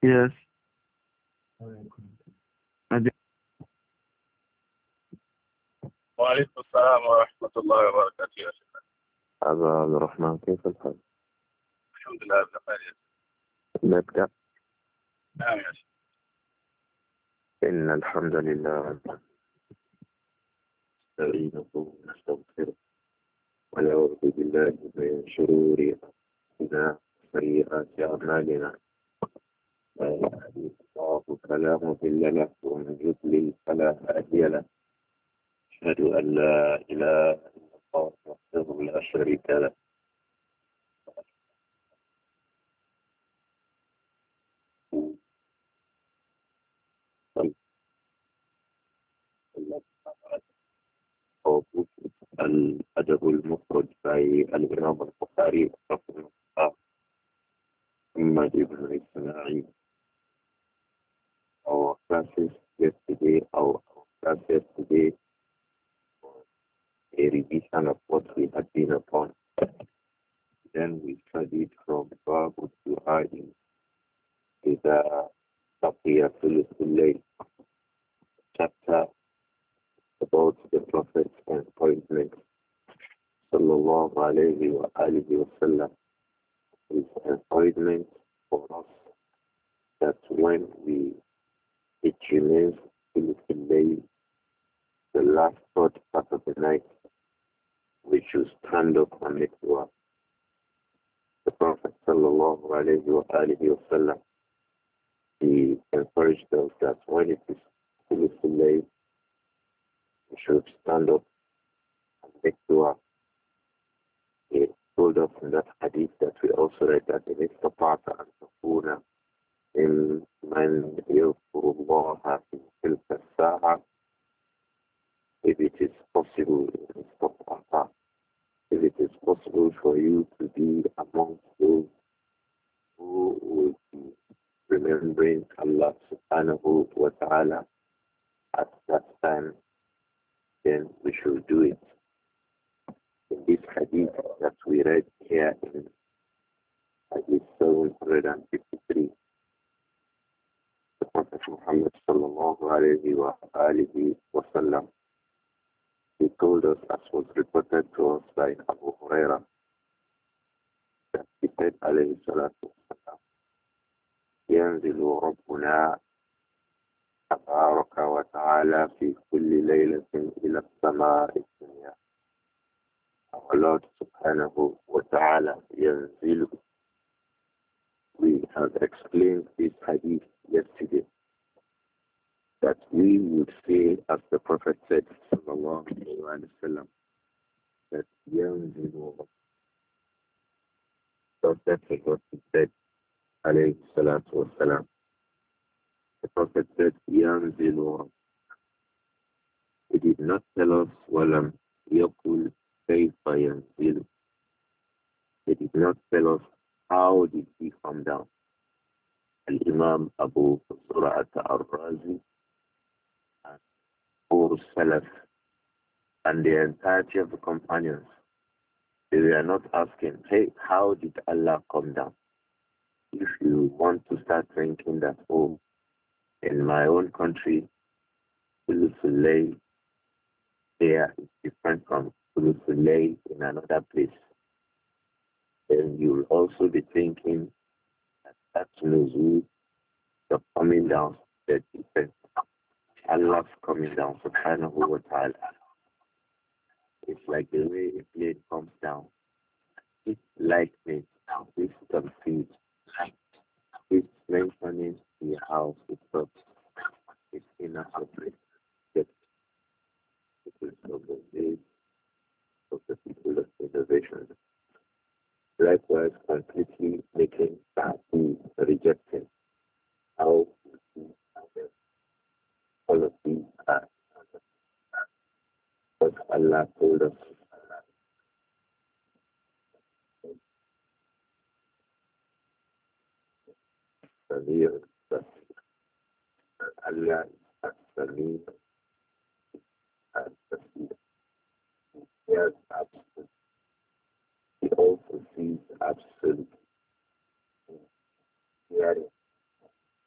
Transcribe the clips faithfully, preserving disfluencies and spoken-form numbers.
Yes. And وعليكم السلام ورحمة الله وبركاته يا شيخ. أبا عبد الرحمن كيف الحال؟ الحمد لله بخير. نبدأ. نعم يا شيخ. إن الحمد لله نستعينه ونستغفره ونعوذ بالله من شرور أنفسنا وسيئات أعمالنا. من يهده الله فلا مضل له ومن يضلل فلا هادي له. أشهد أن لا إله إلا الله وحده لا شريك له. الأدب المفرد by الإمام البخاري رحمه الله محمد بن إسماعيل. Our classes yesterday, our, our class yesterday, a revision of what we had been upon. Then we studied from Babu Du'ai إذا بقي ثلث الليل, chapter about the Prophet's appointment, sallallahu alayhi wa alihi wa sallam, his appointment for us that when we, it remains ثلث الليل, the last third part of the night, we should stand up and make dua. The Prophet sallallahu alayhi wa alihi wa sallam, he encouraged us that when it is ثلث الليل, we should stand up and make dua. He told us in that hadith that we also read that in istafata and tafuna in man yadhkurullaha fi tilka as-sa'a, if it is possible in istafata, if it is possible for you to be amongst those who will be remembering Allah subhanahu wa ta'ala at that time, then we should do it. In this hadith that we read here in hadith seven hundred fifty-three, the Prophet Muhammad sallallahu alayhi wa alihi wa sallam, he told us, as was reported to us by Abu Huraira, that he said alayhi salatu wasalam, ينزل ربنا تبارك وتعالى في كل ليلة إلى السماء الدنيا. Our Lord subhanahu wa ta'ala yanzilu. We have explained this hadith yesterday, that we would say, as the Prophet said, sallallahu alayhi wa sallam, that yanzilu. So that's what he said, alayhi salatu wa salam. The Prophet said, yanzilu. He did not tell us, walam yakul kayfa yanzilu. He did not tell us how did he come down. Al-Imam Abu Sura'at al-Razi and Ur Salaf and the entirety of the companions, they were not asking, hey, how did Allah come down? If you want to start thinking that, oh, in my own country, Ulusulay there is different from Ulusulay in another place, then you will also be thinking that that's Nuzul, the coming down, the different. Allah's coming down, subhanahu wa ta'ala. It's like the way a plane comes down. It's lightning, it's complete. It's mentioning the house itself. It's inappropriate. It is of the days of the people of innovation. Likewise, completely making party rejecting how all of these are what Allah told us. Samir, that Allah is Samir and Basir. He has absolute. He also sees absolute hearing.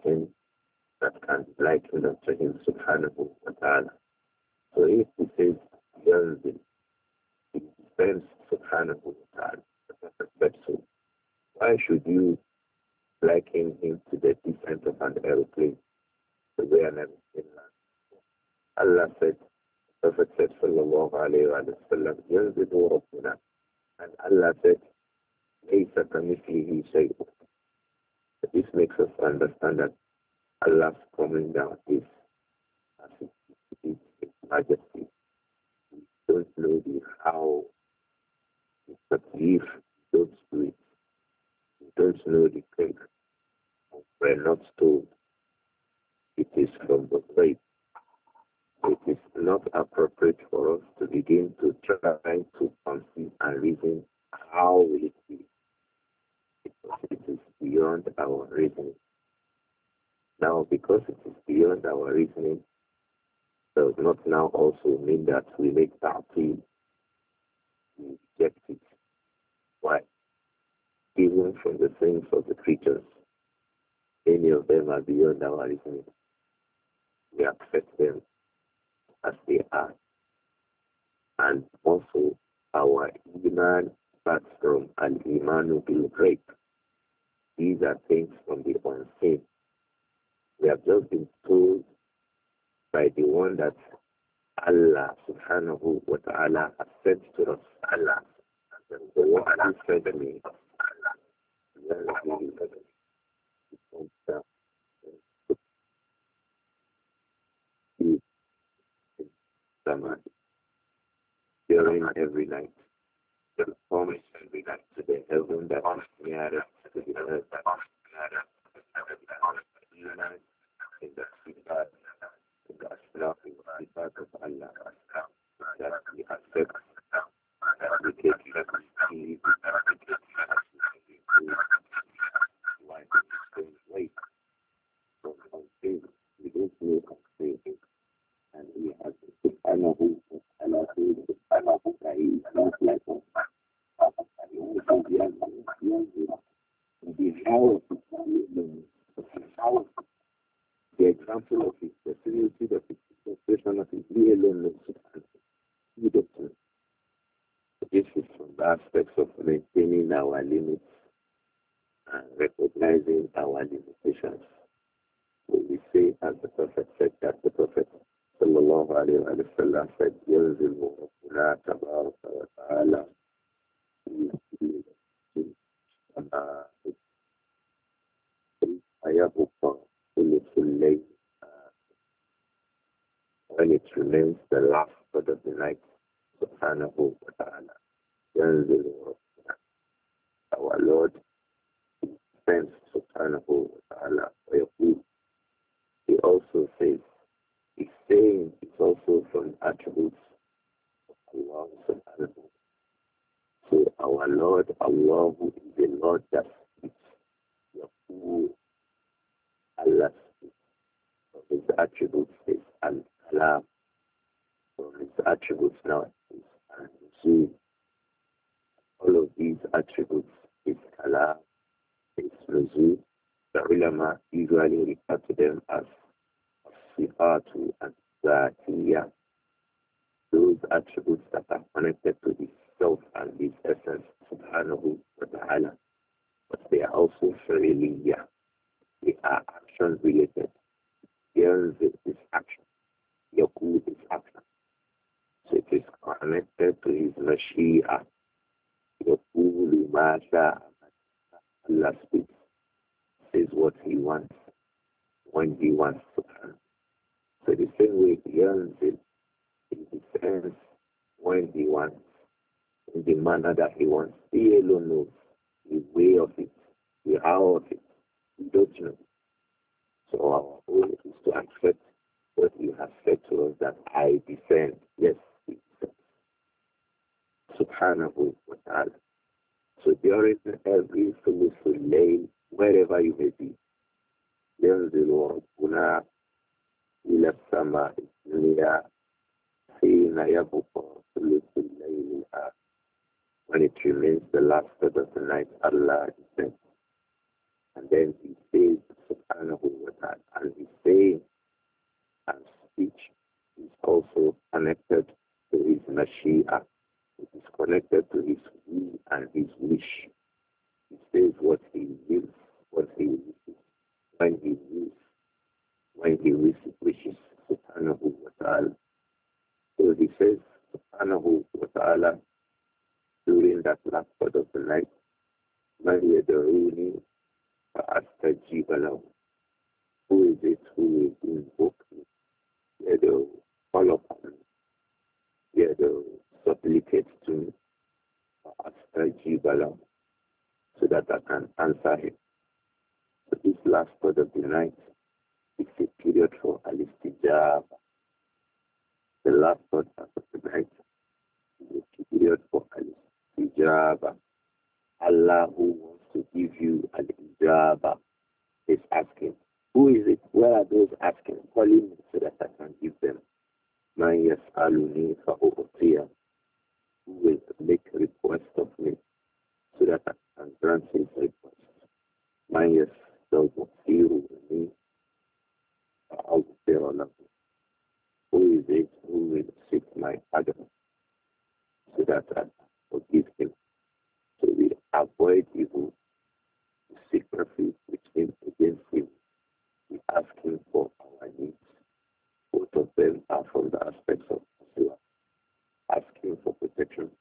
nothing that can be likened unto him subhanahu wa ta'ala. So if he says Yanzil, he descends subhanahu wa ta'ala, the Prophet said so. Why should you liken him to the descent of an aeroplane, the way an aeroplane lands? Allah said, the Prophet said, sallallahu alayhi wa sallam, Yanzilu Rabbuna. And Allah said, Laysa kamithlihi shay'un. This makes us understand that Allah's coming down is as it is His majesty. We don't know the how, but if we don't do it, we don't know the cake. We're not told it is from the grave. It is not appropriate for us to begin to try to conceive and reason how will it be, because it is beyond our reasoning. Now, because it is beyond our reasoning, does not now also mean that we make ta'til, we reject it. Why? Even from the things of the creatures, many of them are beyond our reasoning. We accept them as they are. And also, our iman starts from al-imanu bil-ghaib. These are things from the unseen. We have just been told by the one that Allah subhanahu wa ta'ala has sent to us. Allah. And the one who sent me, during every night. The promise every night to the heaven that is nearest to the earth that is nearest to the earth. In the sifat, in the ashraf, in the sifat of Allah, that we accept, that we take it, that we see, that we take it, that we see, why we don't wait for something, we don't know something, and we have to subhanahu wa ta'ala, subhanahu that he is not like us. The power of the power the example of his personality, of his demonstration of his he alone knows he does not. This is from the aspects of maintaining our limits and recognizing our limitations. So we say, as the Prophet said, that the Prophet sallallahu alayhi wa sallam said, يَنْزِلُ رَبُّنَا تَبَارَكَ وَتَعَالَى when it remains the last part of the night, subhanahu wa ta'ala, يَنْزِلُ رَبُّنَا. Our Lord sends subhanahu wa ta'ala. He also says, he's saying it's also from attributes of Allah subhanahu. So our Lord, Allah, who is the Lord that speaks, Yaqul, Allah speaks. From his attributes is Al-Kalam. From his attributes now is Al-Nuzul. All of these attributes is Kalam, is Nuzul. The ulama usually refer to them as Sifatu and Zatiyah. Those attributes that are connected to his self and his essence, subhanahu wa ta'ala. But they are also fi'liyah. They are action related. Here is this action. Yaqul is action. So it is connected to his mashiyah. Yaqulu ma sha'a. Allah speaks. Says what he wants. When he wants, subhanahu. So the same way he earns it, in the sense when he wants, in the manner that he wants. He alone knows the way of it, the how of it. We don't know. So our goal is to accept what you have said to us that I descend. Yes, he descends. Subhanahu wa ta'ala. So during every solusul layl, wherever you may be, ينزل ربنا إلى السماء الدنيا حين يبقى ثلث الليل الآخر. When it remains the last part of the night, Allah descends. And then he says, subhanahu wa ta'ala, and his saying and speech is also connected to his mashia. It is connected to his will and his wish. He says what he wills, what he wishes, when he wills, when he wishes, wishes subhanahu wa ta'ala. So he says, subhanahu wa ta'ala, during that last part of the night, Man yad'uni fa'astajib lahu. Who is it who will invoke me? Yad'u, call upon me. Yad'u, supplicate to me. Fa'astajib lahu. So that I can answer him. So this last part of the night is a period for al-istijab. The last part of the night is a period for al-istijab. Allah who wants to give you al-ijaba is asking. Who is it? Where are those asking? Calling me so that I can give them. Man yas'aluni fa'u'tiya. Who will make request of me so that I can grant his request. Man yas'aluni fa'u'tiya lahu. Who is it who will seek my pardon so that I can forgive him? So we avoid evil, we seek refuge with him against him. We ask him for our needs. Both of them are from the aspects of Islam. Asking for protection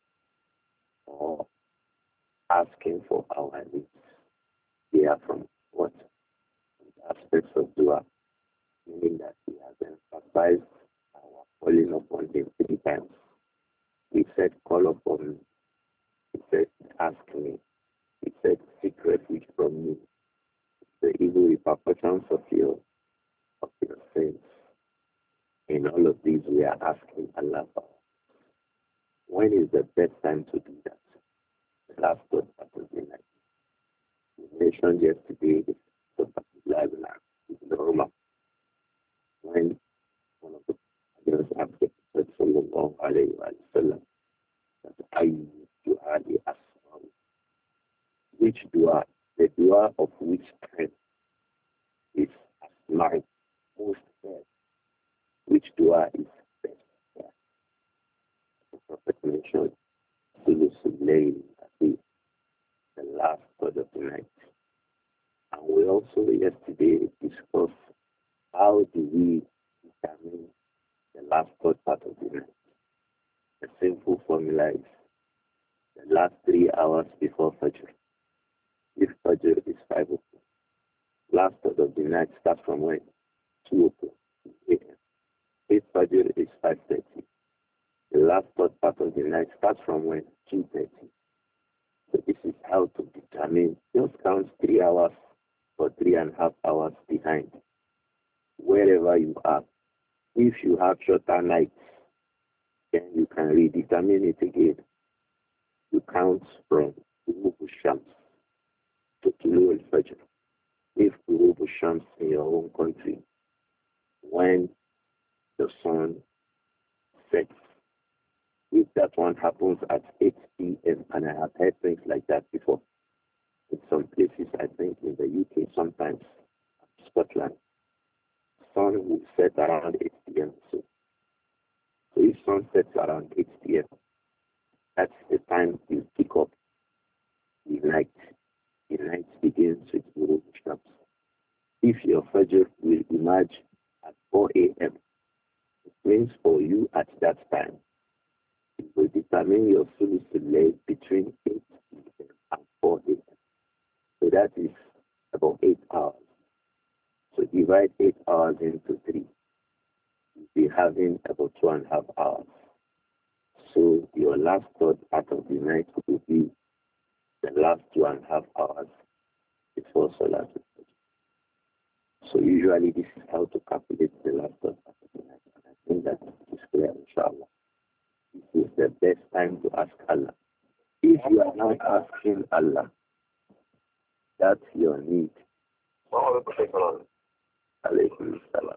or asking for our needs. They are from what? The aspects of dua, meaning that he has emphasized our calling upon him three times. He said, call upon me. He said, ask me. He said, seek refuge from me. The evil repercussions of your, of your sins. In all of these, we are asking Allah for. When is the best time to do that? The last third part of the night. We mentioned yesterday the third part of the life in the Roma. When one of the Muslims asked the Prophet sallallahu alayhi wa sallam that I dua the asma. Which dua, the dua of which kind is asma most best? Which dua is best? Yeah. The Prophet mentioned Sulusul the last part of the night. And we also yesterday discussed how do we determine the last third part of the night. The simple formula is the last three hours before Fajr. If Fajr is five o'clock, last third of the night starts from when? two o'clock a m. If Fajr is five thirty, the last third part of the night starts from when? two thirty. So this is how to determine. Just count three hours or three and a half hours behind. Wherever you are. If you have shorter nights, then you can redetermine it again. You count from Ghurubu Shams to Tulu al-Fajr. If Ghurubu Shams in your own country, when the sun sets, if that one happens at eight p m, and I have heard things like that before. In some places, I think in the U K, sometimes Scotland, sun will set around eight p m So, so if sun sets around eight p m, that's the time you pick up the night. The night begins with Ghurubu Shams. If your Fajr will emerge at four a m, it means for you at that time, it will determine your Sulusul Layl between eight p m and four a m So that is about eight hours. So divide eight hours into three. You'll be having about two and a half hours. So your last third part of the night will be the last two and a half hours before Salat. So usually this is how to calculate the last third part of the night. And I think that is clear, inshallah. This is the best time to ask Allah. If you are not asking Allah, that's your need. Alaykum salam.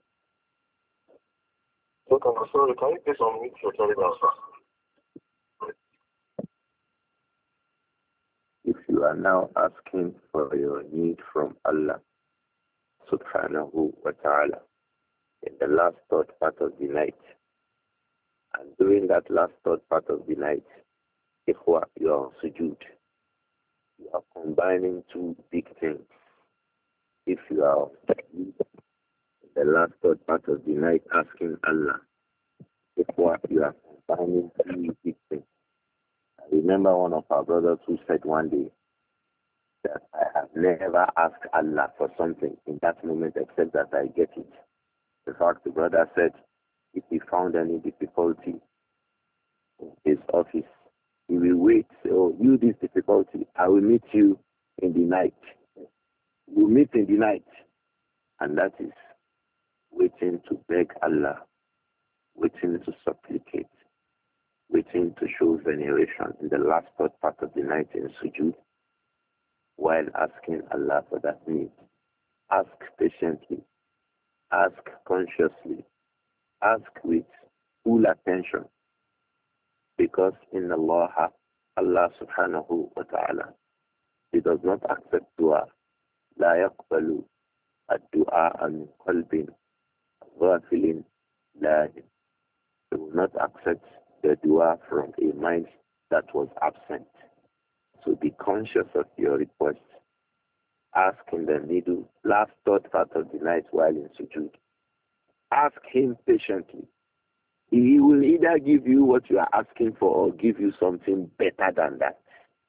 So, can sorry, can you please unmute your telegram? If you You are now asking for your need from Allah subhanahu wa ta'ala in the last third part of the night. And during that last third part of the night, ikhwa, you are on sujood. You are combining two big things. If you are in the last third part of the night asking Allah, ikhwa, you are combining two big things. I remember one of our brothers who said one day that I have never asked Allah for something in that moment except that I get it. In fact, the brother said if he found any difficulty in his office, he will wait. Say, oh, you this difficulty, I will meet you in the night. We'll meet in the night. And that is waiting to beg Allah, waiting to supplicate, waiting to show veneration in the last third part of the night in sujood, while asking Allah for that need. Ask patiently, ask consciously, ask with full attention, because in Allah, Allah subhanahu wa ta'ala, He does not accept dua. لا يقبل الدعاء من قلب غافل لاهٍ. He will not accept the dua from a mind that was absent. So be conscious of your request. Ask in the middle, last third part of the night while in sujood. Ask Him patiently. He will either give you what you are asking for or give you something better than that,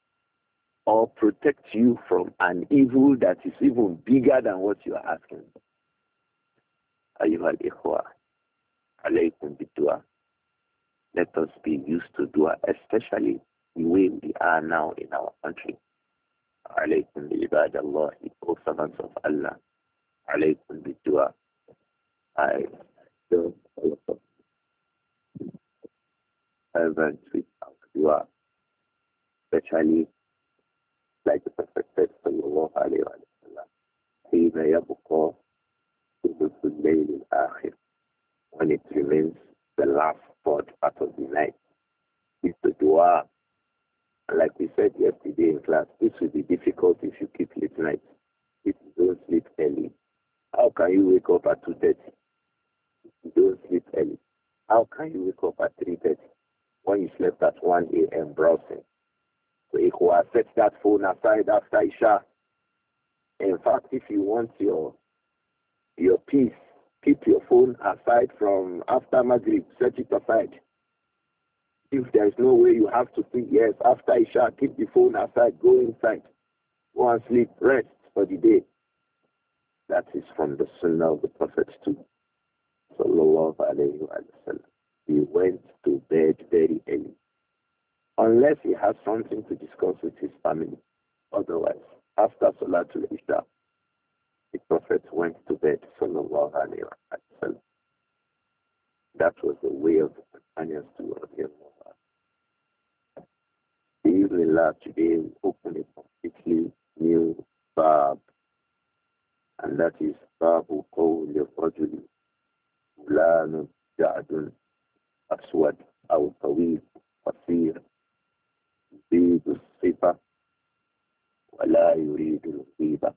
or protect you from an evil that is even bigger than what you are asking. Ayyuhal ikhwa, alaykum bid-dua. Let us be used to dua, especially the way we are now in our country. Alaykum bi-ibadallah, O servants of Allah. Alaykum bid-dua. I don't servants with dua, especially like the Prophet said, sallallahu alayhi wa sallam, حين يبقى ثلث الليل الآخر, when it remains the last third part of the night, is the dua. And like we said yesterday in class, this will be difficult if you keep late night, if you don't sleep early. How can you wake up at two thirty? If you don't sleep early, how can you wake up at three thirty when you slept at one a m browsing? So you will set that phone aside after Isha. In fact, if you want your your peace, keep your phone aside from after Maghrib. Set it aside. If there is no way you have to think, yes, after Isha, keep the phone aside. Go inside. Go and sleep. Rest for the day. That is from the Sunnah of the Prophet too. Sallallahu alayhi wa sallam. He went to bed very early, unless he has something to discuss with his family. Otherwise, after Salatul Isha, the Prophet went to bed, sallallahu alayhi wa sallam. That was the way of the companions to him. Bismillah, today we open a completely new bab, and that is Babu Qawli Rajuli Fulanun Ja'dun Aswad Aw Tawil Qasir يريد الصفة ولا يريد الغيبة.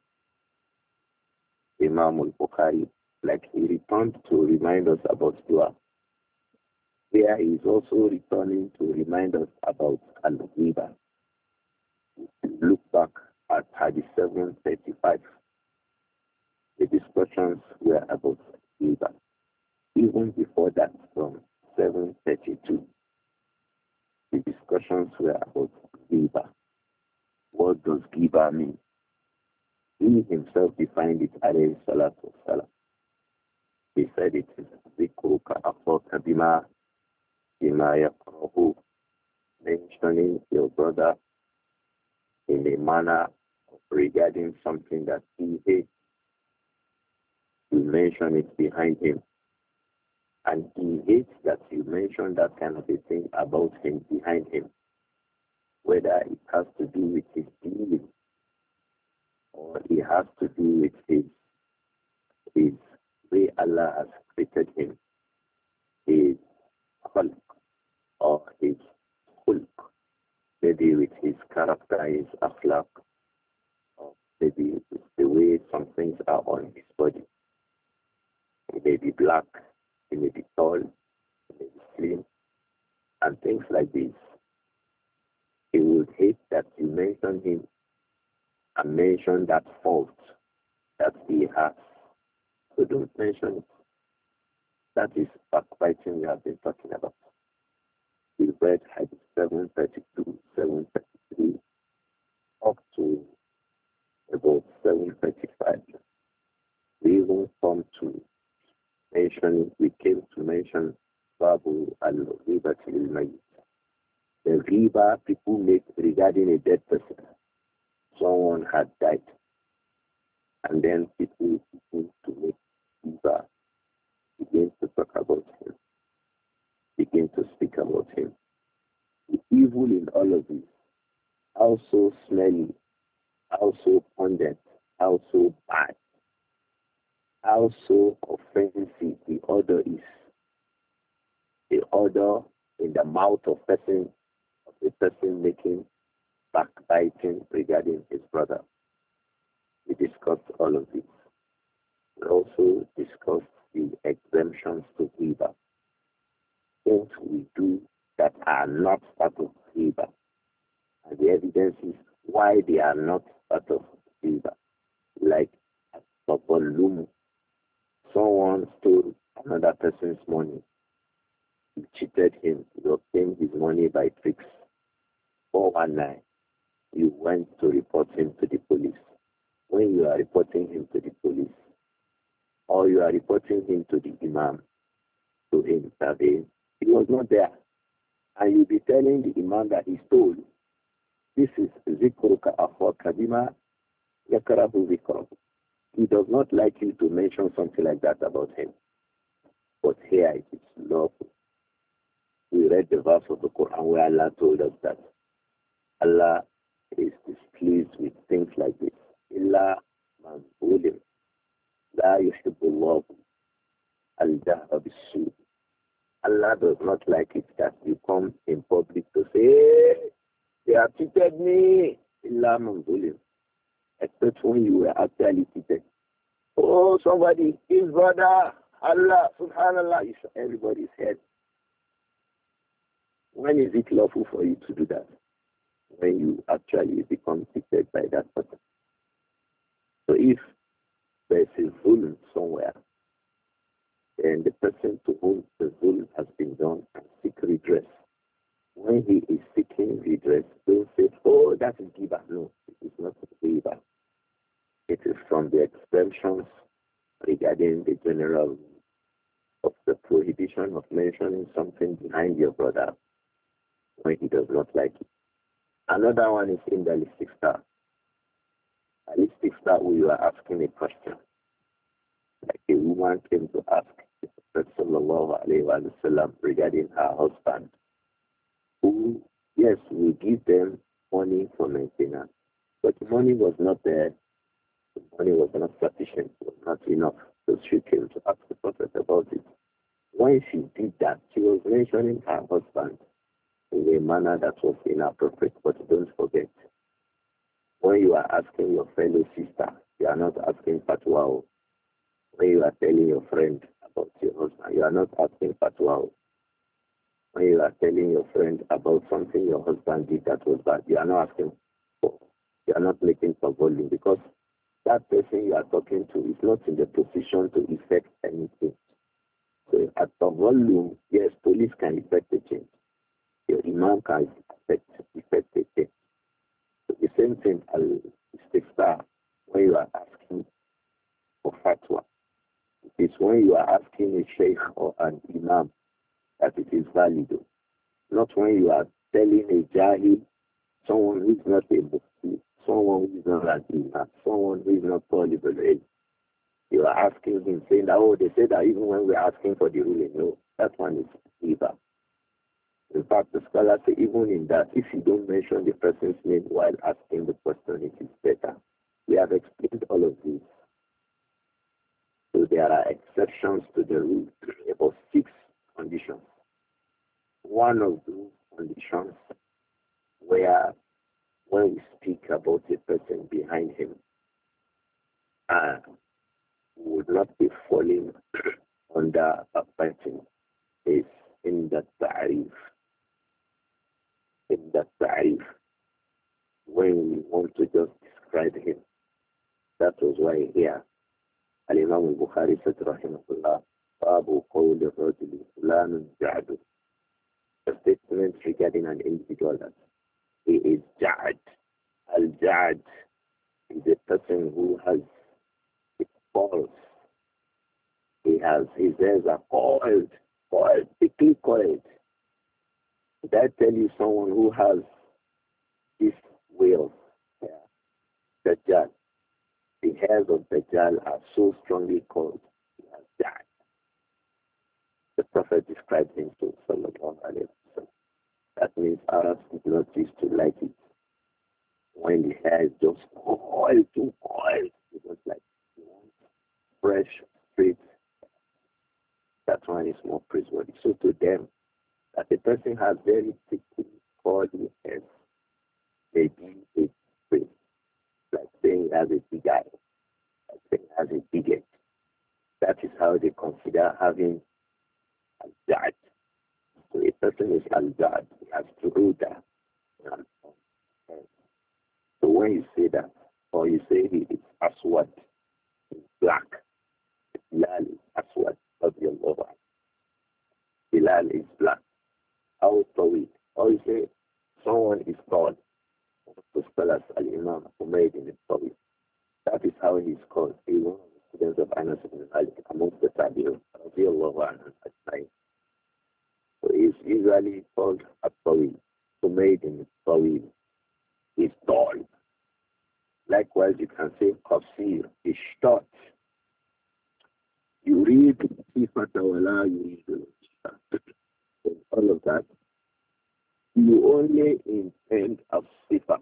Imam al-Bukhari, like he returned to remind us about dua, here he is also returning to remind us about al-ghiba. Look back at Hadith seven thirty-five. The discussions were about ghiba. Even before that, from seven thirty-two, the discussions were about ghiba. What does ghiba mean? He himself defined it, alayhi salatu wasalam. He said it is zikruka akhaka bima bima yakrahu, mentioning your brother in a manner regarding something that he hates. You mention it behind him. And he hates that you mention that kind of a thing about him behind him, whether it has to do with his dealing or it has to do with his, his way Allah has created him, his khalq or his khulq, maybe with his character, his akhlaq. akhlaq, or maybe it's the way some things are on his body. He may be black, he may be tall, he may be slim, and things like this. He would hate that you mention him and mention that fault that he has. So don't mention it. That is backbiting we have been talking about. We read Hadith seven thirty-two, seven thirty-three, up to about seven thirty-five. We even come to mention, we came to mention Babu al-Riba al-Mayyit. The riba people make regarding a dead person. Someone had died, and then people begin to make riba, begin to talk about him, begin to speak about him. The evil in all of this, how so smelly, how so pungent, how so bad, how so offensive the odor is. The odor in the mouth of person, of the person making backbiting regarding his brother. We discussed all of this. We also discussed the exemptions to riba. Things we do that are not part of riba. And the evidence is why they are not part of riba. Like Lumu. Someone stole another person's money. You cheated him. You obtained his money by tricks. four one nine. You went to report him to the police. When you are reporting him to the police, or you are reporting him to the imam, to him surveying, he was not there. And you'll be telling the imam that he stole. This is zikruka akhwa kadima yakarahu zikruhu. He does not like you to mention something like that about him. But here it is lawful. We read the verse of the Quran where Allah told us that Allah is displeased with things like this. Illa man zulim la yuhibbullahu al-jahra bis-su'. Allah does not like it that you come in public to say, hey, they have cheated me. Illa man zulim. Except when you were actually cheated. Oh, somebody, his brother, Allah, subhanallah, is everybody's head. When is it lawful for you to do that? When you actually become cheated by that person. So if there is a zulm somewhere, then the person to whom the zulm has been done can seek redress. When he is seeking redress, don't say, oh, that is giver. No, it is not giver. It is from the exemptions regarding the general of the prohibition of mentioning something behind your brother when he does not like it. Another one is in the listifta. A listifta where you are asking a question. Like a woman came to ask the Prophet sallallahu alayhi wa sallam regarding her husband, who, yes, we give them money for maintenance, but the money was not there. The money was not sufficient, was not enough. So she came to ask the Prophet about it. When she did that, she was mentioning her husband in a manner that was inappropriate. But don't forget, when you are asking your fellow sister, you are not asking fatwa. When you are telling your friend about your husband, you are not asking fatwa. When you are telling your friend about something your husband did that was bad, you are not asking for. You are not making for volume because that person you are talking to is not in the position to effect anything. So at the volume, yes, police can effect the change. Your imam can effect, effect the change. So the same thing as istifta when you are asking for fatwa. It is when you are asking a sheikh or an imam that it is valid. Not when you are telling a jahil, someone who is not a mufti, someone who is not an imam, someone who is not tolerable. You are asking him, saying that, oh, they say that even when we are asking for the ruling, no, that one is riba. In fact, the scholars say even in that, if you don't mention the person's name while asking the question, it is better. We have explained all of this. So there are exceptions to the rule, about six conditions. One of those conditions where when we speak about a person behind him, uh, would not be falling under a person is in the ta'rif. In the ta'rif, when we want to just describe him. That was why here Al-Imam al-Bukhari said, rahimahullah, Babu qawli rajuli fulanun ja'adu. The statement regarding an individual that he is ja'ad. Al-ja'ad is a person who has balls. He has, his hairs are coiled, coiled, thickly coiled. Did I tell you someone who has this way of hair? Dajjal. The hairs of Dajjal are so strongly coiled. He has that. The Prophet described him to Sallallahu Alaihi Wasallam. That means Arabs did not used to like it. When the hair is just coiled, too coiled, it was like fresh, straight. That one is more praiseworthy. So to them, that the person has very thickly coiled hairs, maybe it's praise. Like saying he has a big eye, like saying he has a big head. That is how they consider having al-jad. So a person is al-jad, he has turuda. So when you say that, or you say he is aswad, it's black. Bilal is aswad, radiallahu anhu. Bilal is black. How tawid? Or you say someone is tall. The scholars al-Imam Umayyad ibn Tawil. That is how he is called. He is one of the students of Anas ibn Malik amongst the Tabi'un, radiallahu anhu at night. So he is usually called At-Tawil. Umayyad ibn Tawil. He is tall. Likewise, you can say Qasir is short. You read Sifata wala yuridu. All of that. You only intend of sifa.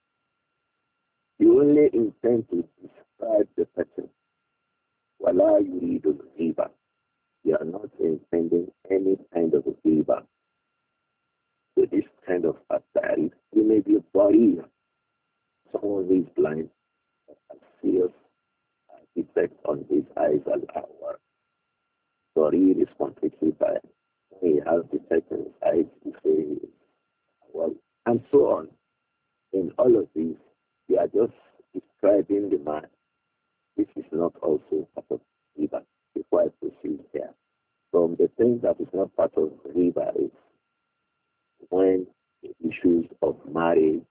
You only intend to describe the person. Wala yuridu ghiba. You are not intending any kind of ghiba. So this kind of attire, you may be a body. Someone who is blind, has serious effect on his eyes and our body is completely blind. When he has defect in his eyes, he says, well, and so on. In all of these, we are just describing the man. This is not also part of riba. Before I proceed here, from the things that is not part of riba is when the issues of marriage,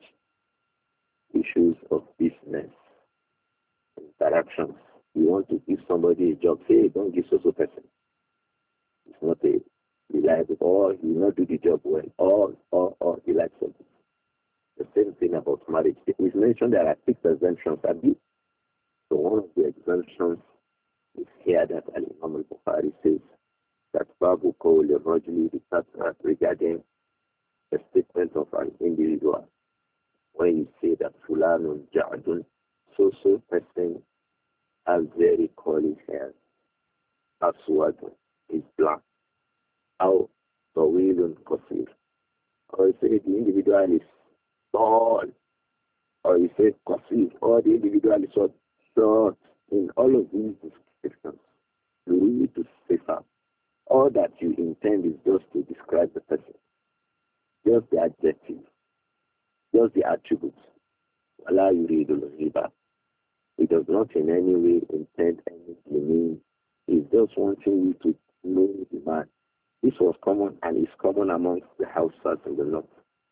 issues of business, interactions. You want to give somebody a job, say, don't give so-so person. It's not a reliable, or he will not do the job well, or, or, or he likes something. The same thing about marriage. We've mentioned there are six exemptions. So one of the exemptions is here that Al-Imam al-Bukhari says that Babu Qawli Rajli regarding the statement of an individual. When you say that Fulanun Ja'adun, so-so person has very curly hair, Aswadun is black, Aw Tawilun Qasir. Or you say the individual is tall, or you say Qasir, or the individual is short. So in all of these descriptions, you need to specify. All that you intend is just to describe the person, just the adjective, just the attributes. Allah yuridul riba. It does not in any way intend any meaning. It's just wanting you to know the man. This was common and is common amongst the households in the north.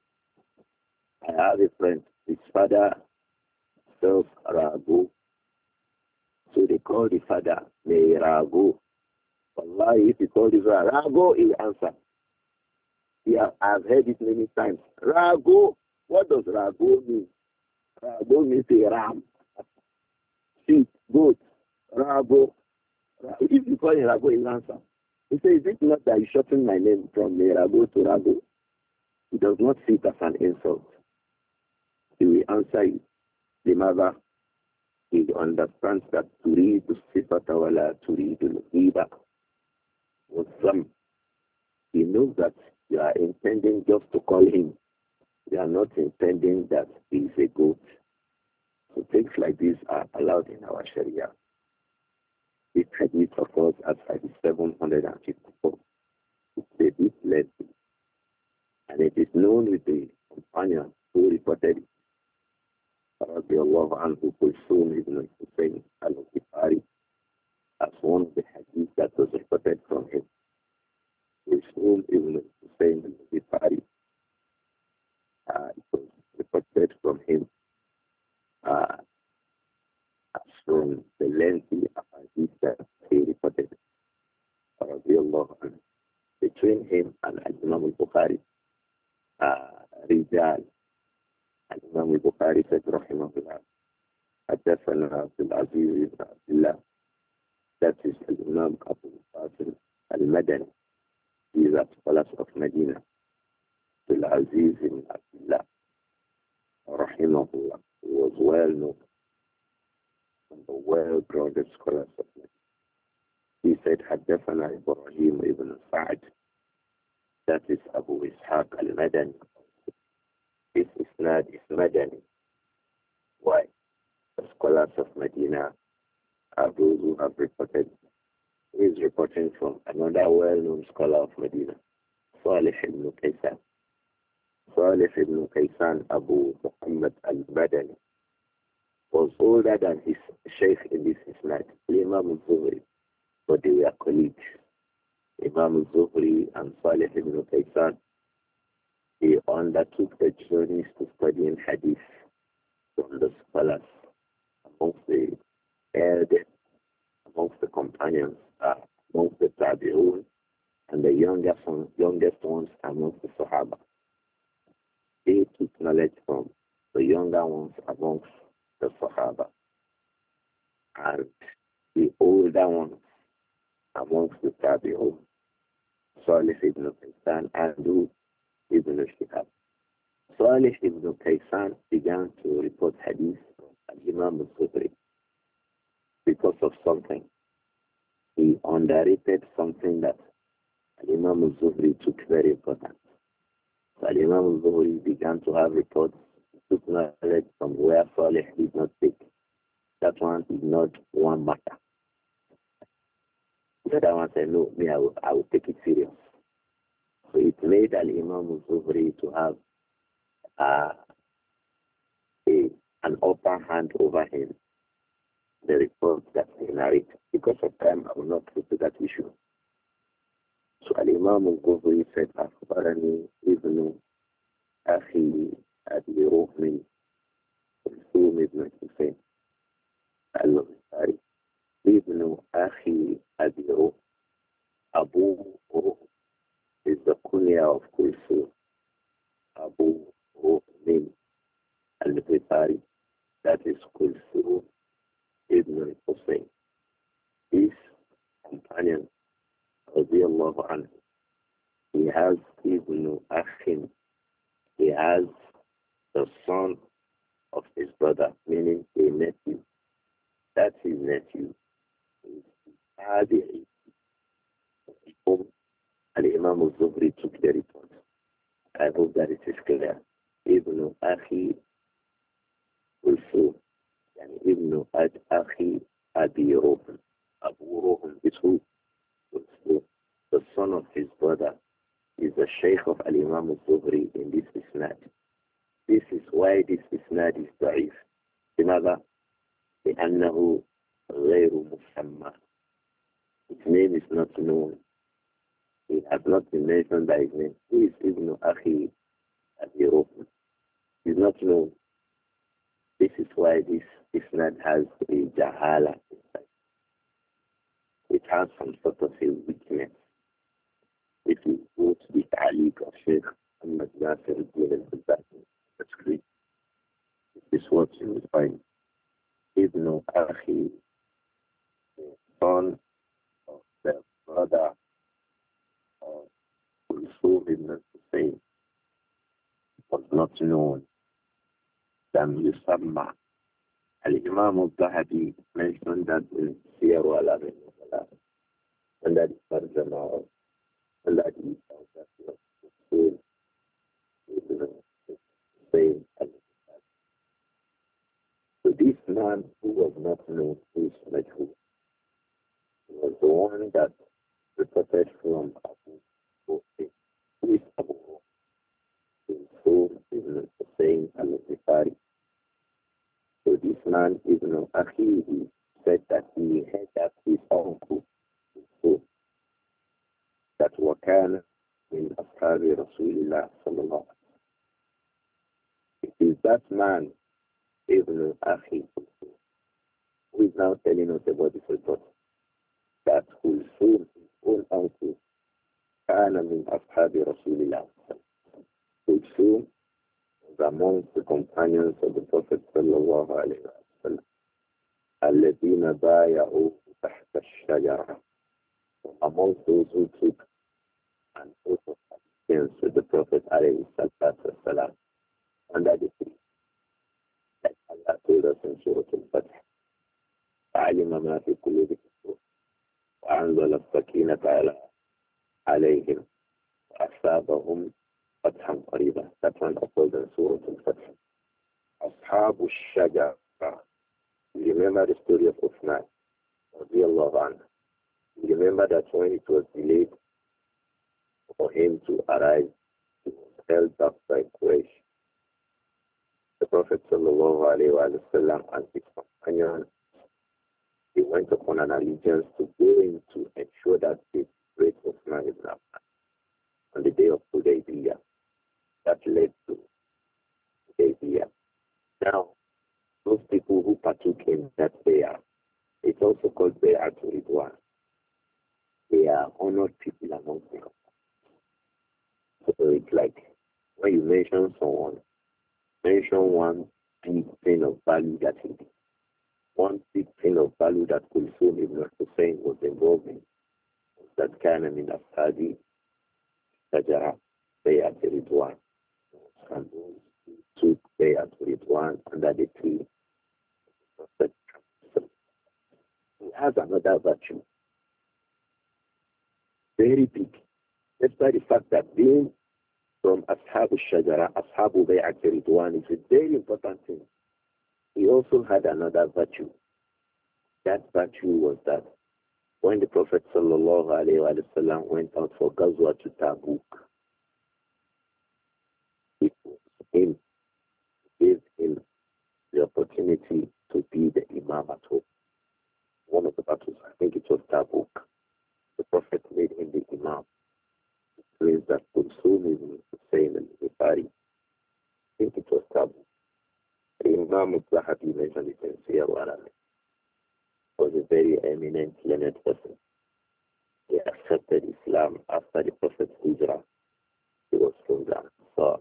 I have a friend, his father sells ragu. So they call the father May Ragu. Allah, if you call this Ragu, he answer. Yeah, I've heard it many times. Ragu, what does Ragu mean? Ragu means a ram. Sheep, goat, Ragu. If you call it Ragu, he answer. He says, is it not that you shorten my name from Merago to Rago? He does not see it as an insult. He will answer you. The mother, he understands that turidu sifata wala turidu al-ghiba. With some, he knows that you are intending just to call him. They are not intending that he is a goat. So things like this are allowed in our Sharia. This hadith occurs at hadith seven hundred fifty-four. It's a bit lengthy. And it is known with the companion who reported it. Radiallahu anhu Kulsum ibn Hussein al-Bukhari as one of the hadiths that was reported from him. Kulsum ibn Hussein al-Bukhari, uh, it was reported from him uh, as from the lengthy hadith that he reported. Radiallahu anhu. Between him and Imam al-Bukhari, uh, Rijal, and Imam al-Bukhari said, Rahimahullah, حدثنا عبد العزيز بن عبد الله, that is Imam Abu Qasim al-Madani, he is a scholar of Medina, Abdul Aziz ibn Abdullah, Rahimahullah, who was well known and the well-grounded scholars of Medina. He said, حدثنا Ibrahim ibn Sa'd, that is Abu Ishaq al-Madani. This isnad is Madani. Why? The scholars of Medina are those who have reported. He is reporting from another well-known scholar of Medina, Salih ibn Kaysan. Salih ibn Kaysan Abu Muhammad al-Madani was older than his sheikh in this isnad, Imam al-Zuhri, but they were colleagues. Imam al-Zuhri and Salih ibn Kaysan, he undertook the journeys to study in hadith from the scholars amongst the elders, amongst the companions, uh, amongst the tabi'un, and the youngest ones, youngest ones amongst the Sahaba. They took knowledge from the younger ones amongst the Sahaba, and the older ones amongst the tabi'un, Salih ibn Kaysan and Ibn Shihab. Salih ibn Kaysan began to report hadith from Imam al-Zuhri because of something. He underrated something that Imam al-Zuhri took very important. So Imam al-Zuhri began to have reports, took knowledge from where Salih did not take. That one is not one matter. The other one said, no, me, I will, I will take it serious. So it made Al-Imam al-Zuhri to have uh, a, an upper hand over him, the report that he narrated. Because of time, I will not go to that issue. So Al-Imam al-Zuhri said, أخبرني ابن أخي أبي رهم كلثوم ابن حسين الغفاري ابن أخي أبي رهم أبو رهم is the kunya of Kulsum, Abu Ruhmin al-Ghifari, that is Kulsum ibn Hussein. This companion, radiallahu anhu, he has Ibn Akhin, he has the son of his brother, meaning a nephew. That's his nephew. Is Tabi'i. Al-Imam al-Zuhri took the report. I hope that it is clear. Ibn Akhi Kulsum, and Ibn Akhi Abi Ruhum. Abu Ruhum is who? Kulsum. The son of his brother is the Shaykh of Al-Imam al-Zuhri in this isnad. This is why this isnad is da'if. لماذا؟ لأنه غير مسمى. His name is not known. He has not been mentioned by his name. Who is Ibn Akhi Abi Ruhum? He is not known. This is why this isnad has a jahala inside. It has some sort of a weakness. If you go to the ta'liq of Sheikh Ahmad Nasir al-Din al-Albani, that's great. This is what you will find. Ibn Akhi, the son of the brother of Kulsum ibn Hussein, was not known. Lam Yusamma. Al-Imam al-Zahabi mentioned that in Siyar al-Alamin al-Salam, and that is Tarjama of Allah ibn Kulsum ibn Hussein. saying, so this man who was not known, who is Majhul, was the one that reported from Abu Bakr, who is Abu Bakr, who is saying al-Bukhari. So this man, Ibn Akhi, he said that he had that his uncle, so that وكان من أصحاب رسول الله صلى الله عليه وسلم. It is that man, Ibn Akhi, who is now telling us about this report, that Kulsum, his own uncle, كان من أصحاب رسول الله. Kulsum was amongst the companions of the Prophet sallallahu alayhi wa sallam. الذين بايعوا تحت الشجرة. Amongst those who took an oath of allegiance with the Prophet alayhi salatu wasalam under the tree. Like Allah told us in Surah Al-Fatih. علم ما في قلوبكم وأنزل السكينة على عليهم وأصابهم فتحا قريبا. That one occurs in Surah Al-Fatih. أصحاب الشجرة. You remember the story of Uthman radiyallahu anhu. You remember that when it was delayed for him to arrive, he was held back by Quraysh. The Prophet sallallahu alayhi wa sallam and his companions, they went upon an allegiance to go in to ensure that the great Uthman ibn Affan on the day of Hudaybiyah. That led to Hudaybiyah. Now, those people who partook in that prayer, it's also called Bay'atul Ridwan. They are honored people among them. So it's like when you mention someone, mention one big thing of value that he did. One big thing of value that Kulsum ibn Hussein was involved in. That kind of in Asadi, Sajara, Bay'atul Ridwan. And those who took Bay'atul Ridwan under the tree. He has another virtue. Very big. Despite the fact that being from Ashabu Shajara, Ashabu Bay'atul Ridwan is a very important thing. He also had another virtue. That virtue was that when the Prophet sallallahu alayhi wa sallam went out for Ghazwa to Tabuk, it was him, gave him the opportunity to be the Imam at home. One of the battles, I think it was Tabuk. The Prophet made him the Imam. It means that Kulsum ibn Hussein al-Bukhari, I think it was Tabuk. The Imam al-Zahabi mentioned it in Siyar al-Alamin. Was a very eminent, learned person. He accepted Islam after the Prophet's Hijrah. He was from the Ansar.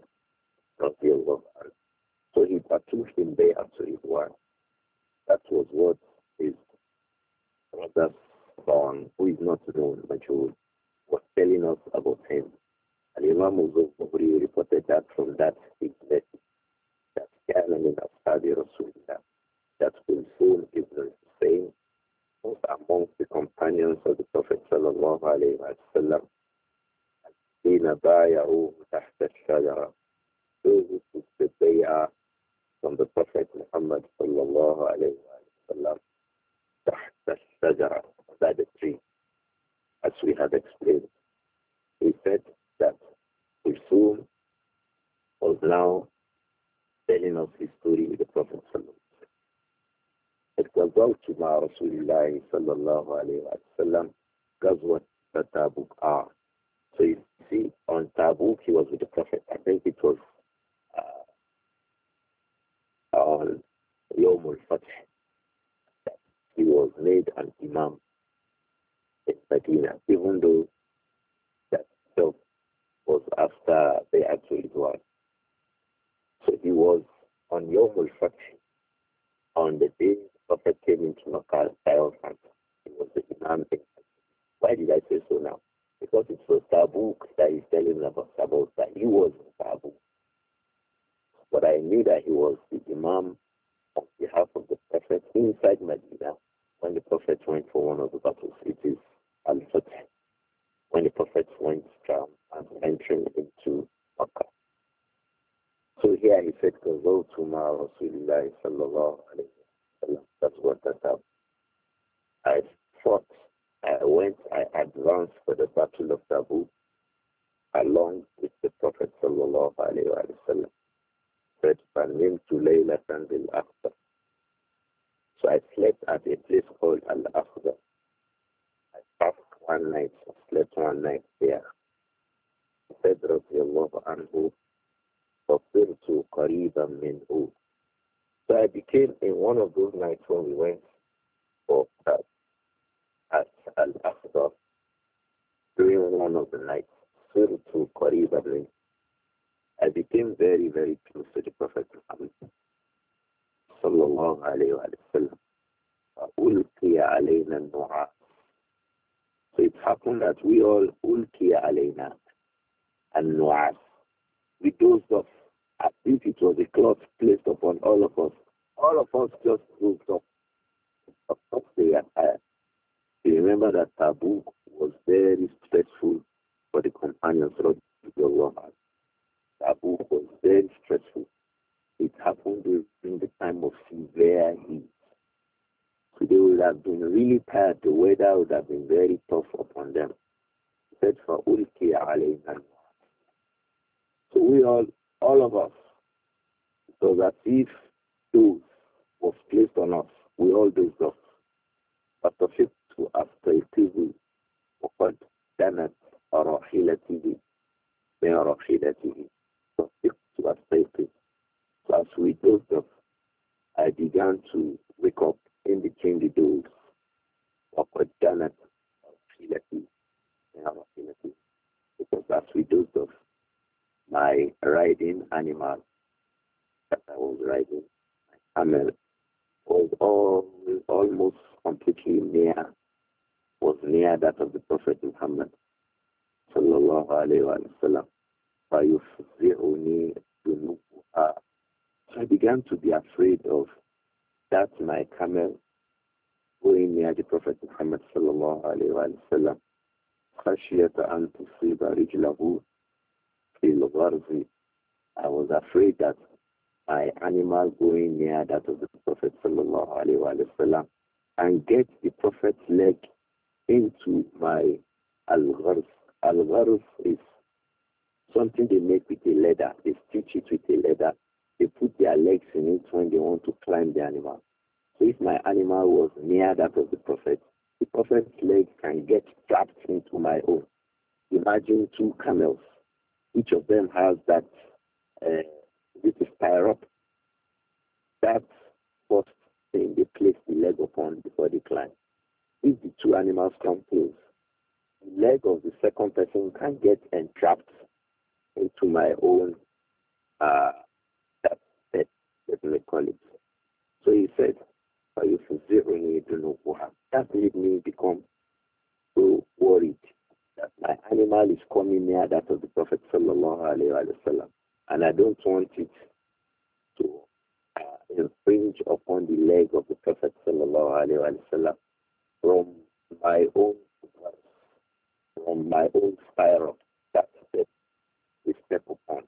So he partook in Bay'atul Ridwan. That was what his brother Son, who is not known, Majhul, was telling us about him. And Imam al-Zuhri reported that from that statement that Kana min Ashabi Rasulullah, that Kulsum ibn Hussein was amongst the companions of the Prophet sallallahu alayhi wa sallam. حين بايعوه تحت الشجرة. Those who took the bay'ah from the Prophet Muhammad sallallahu alayhi wa sallam تحت الشجرة, by the tree, as we have explained. He said that Kulsum was now telling us his story with the Prophet sallallahu. وَقَوْتُ مَعَ رَسُولِ اللَّهِ صَلَّى اللَّهُ عَلَيْهِ وَسَلَّمَ غَزْوَةَ Tabuk. Ah, so you see, on Tabuk he was with the Prophet. I think it was uh, on Yawm al-Fath. He was made an Imam in Medina, even though that itself was after the actual Ridwan. So he was on Yawm al-Fath, on the day the Prophet came into Makkah triumphant. He was the Imam. Why did I say so now? Because it was Tabuk that he's telling about, about that he was in Tabuk. But I knew that he was the Imam on behalf of the Prophet inside Medina when the Prophet went for one of the battles. It is Al-Fath, when the Prophet went down and entering into Makkah. So here he said, Qazawtu ma Rasulillahi sallallahu alayhi wa sallam. That's what that happened. I fought, I went, I advanced for the Battle of Tabuk along with the Prophet sallallahu alayhi wa sallam. Said, فَنِمْتُ لَيْلَةً بِالْأَخْضَرِ. So I slept at a place called Al-Akhdar. I passed one night, I slept one night there. Said, رضي الله عنه, فَصِرْتُ قَرِيبًا مِنْهُ. So I became in one of those nights when we went for that at Al-Akhdar during one of the nights. صِرْتُ قَرِيبًا مِنْهُ. I became very, very close to the Prophet Muhammad sallallahu alayhi wa sallam. فَأُلْقِيَ عَلَيْنَا النُّعَاسِ. So it happened that we all أُلْقِيَ عَلَيْنَا النُّعَاسِ. We dozed off as if it was a cloth placed upon all of us. All of us just dozed off. Of course, they are tired. You remember that Tabuk was very stressful for the companions of Allah. Tabuk was very stressful. It happened during the time of severe heat. So they would have been really tired. The weather would have been very tough upon them. Said for Ulki alayna. So we all, all of us, so that if those was placed on us, we all dozed off. But the fifth to after a table, وقد كانت راحلته من راحلته. So fifth to after so as we dozed off, I began to wake up in between the doors. وقد كانت راحلته من راحلته. Because as we dozed off, my riding animal that I was riding, my camel, was all, almost completely near, was near that of the Prophet Muhammad sallallahu alayhi wa sallam. فَيُفْزِعُنِي ذُنُوبُهَا. So I began to be afraid of that my camel going near the Prophet Muhammad sallallahu alayhi wa sallam. خَشْيَةَ أَن تُصِيبَ رِجْلَهُ فِي الْغَرْزِ. I was afraid that my animal going near that of the Prophet sallallahu alayhi wa sallam and get the Prophet's leg into my al-gharz. Al-gharz is something they make with a leather. They stitch it with a leather. They put their legs in it when they want to climb the animal. So if my animal was near that of the Prophet, the Prophet's leg can get trapped into my own. Imagine two camels. Each of them has that uh, this is tie up. That's first thing they place the leg upon before they climb. If the two animals come close, the leg of the second person can get entrapped into my own, uh, that, that, let me call it. So he said, that made me become so worried that my animal is coming near that of the Prophet sallallahu alayhi wa sallam. And I don't want it to uh, infringe upon the leg of the Prophet sallallahu alayhi wa sallam from my own from my own spiral. That's it. We step upon.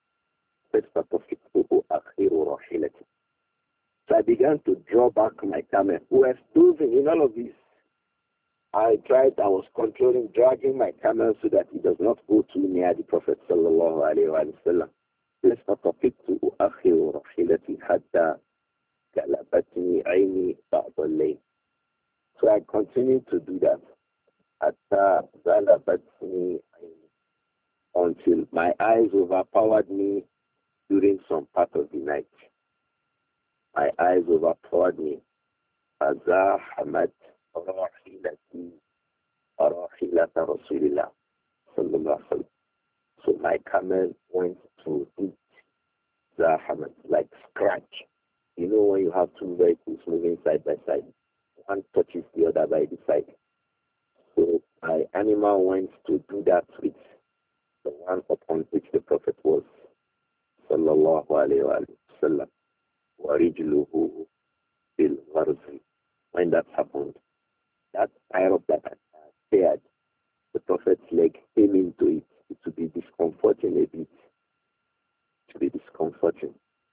So I began to draw back my camel. Who was moving in all of this? I tried, I was controlling, dragging my camel so that he does not go too near the Prophet sallallahu alayhi wa sallam. فَطَفِقْتُ أُؤَخِّرُ رَحِلَتِي حَتَّى كَلَبَتْنِي عَيْنِي بَعْضَ اللَّيْلِ. So I continued to do that حَتَّى كَلَبَتْنِي عَيْنِي, until my eyes overpowered me during some part of the night. My eyes overpowered me. فَزَاحَمَتْ رَاحِلَتِي رَاحِلَةَ رَسُولِ اللَّهِ صَلَّى اللَّهُ عَلَيْهِ وَسَلَّمَ. So my camel went to eat zahamat, like scratch. You know when you have two vehicles moving side by side, one touches the other by the side. So my animal went to do that with the one upon which the Prophet was, sallallahu alayhi wa sallam, wa rijluhu bil gharzi. When that happened, that fire of that I stared, the Prophet's leg came into it. It would be discomforting a bit. To be discomforting.